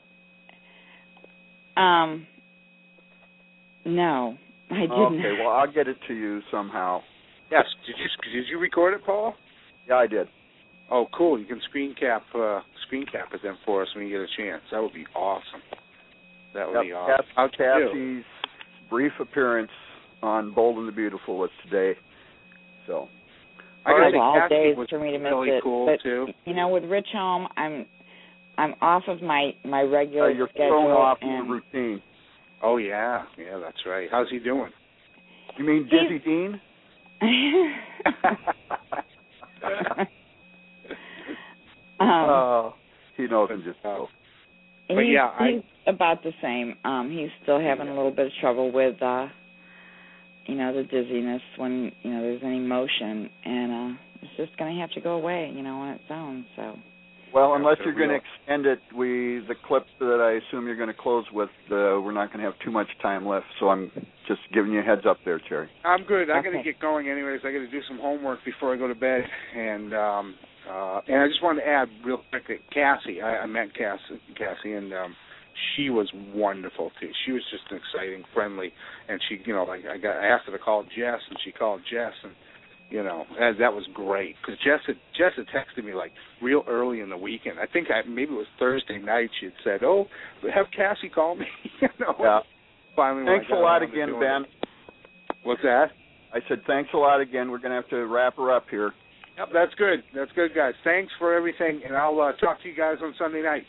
Um, no, I didn't. Okay, well, I'll get it to you somehow. Yes. Did you did you record it, Paul? Yeah, I did. Oh, cool. You can screen cap uh, screen cap it then for us when you get a chance. That would be awesome. That would Yep, be awesome. Cass- Cassie's brief appearance on Bold and the Beautiful is today. So, I All, gotta say, all Cassie days was for me to miss really it. cool but too. you know, with Rich home, I'm I'm off of my my regular uh, you're schedule. thrown off and the routine. Oh yeah, yeah, that's right. How's he doing? You mean Dizzy Dean? um, Oh, he knows him just so. But he's, yeah, I- he's about the same. Um, he's still having a little bit of trouble with, uh, you know, the dizziness when you know there's any motion, and uh, it's just going to have to go away, you know, on its own. So. Well, unless you're going to extend it, we the clip that I assume you're going to close with, uh, we're not going to have too much time left. So I'm just giving you a heads up there, Cherry. I'm good. I got to Okay. get going anyways. I got to do some homework before I go to bed, and um, uh, and I just wanted to add real quick that Cassie, I, I met Cassie, Cassie, and um, she was wonderful too. She was just exciting, friendly, and she, you know, like I got I asked her to call Jess, and she called Jess, and you know that, that was great because Jess had Jess had texted me like real early in the weekend. I think I maybe it was Thursday night. She had said, "Oh, have Cassie call me." you know. Yeah. Finally, Thanks a when I got lot around to again, doing Ben. it. What's that? I said thanks a lot again. We're going to have to wrap her up here. Yep, that's good. That's good, guys. Thanks for everything, and I'll uh, talk to you guys on Sunday night.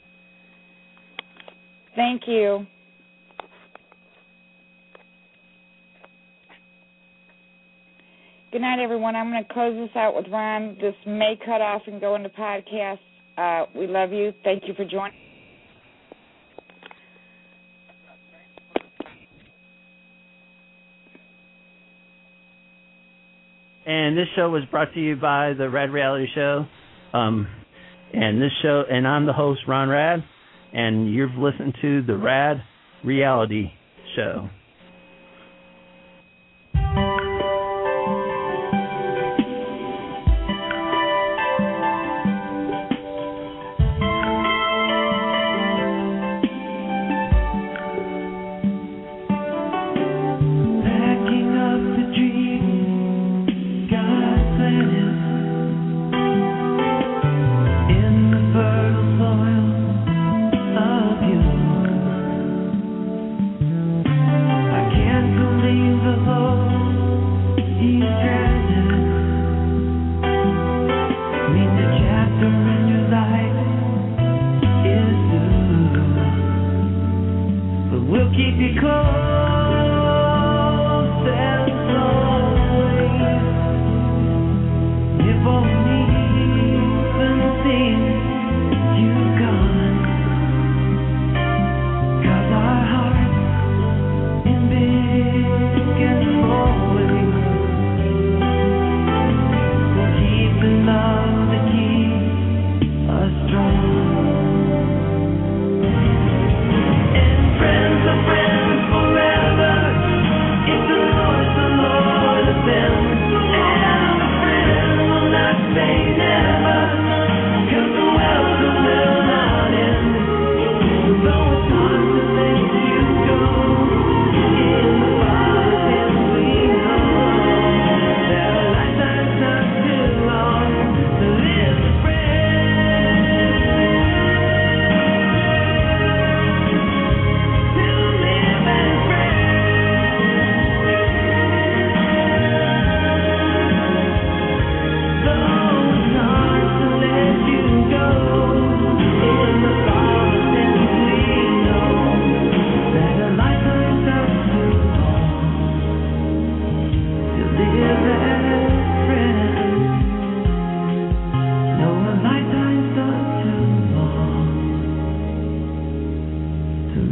Thank you. Good night, everyone. I'm going to close this out with Ron. This may cut off and go into podcast. Uh, we love you. Thank you for joining. And this show was brought to you by the Rad Reality Show. Um, and this show, and I'm the host, Ron Rad, and you've listened to the Rad Reality Show. Soil of you.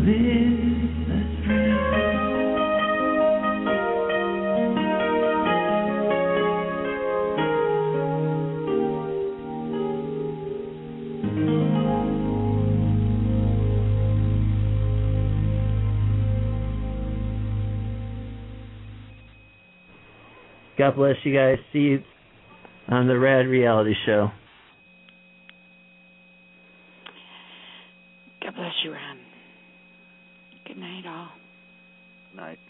live as friends. God bless you guys. See you on the Rad Reality Show. God bless you, Ron. Good night, all. Night.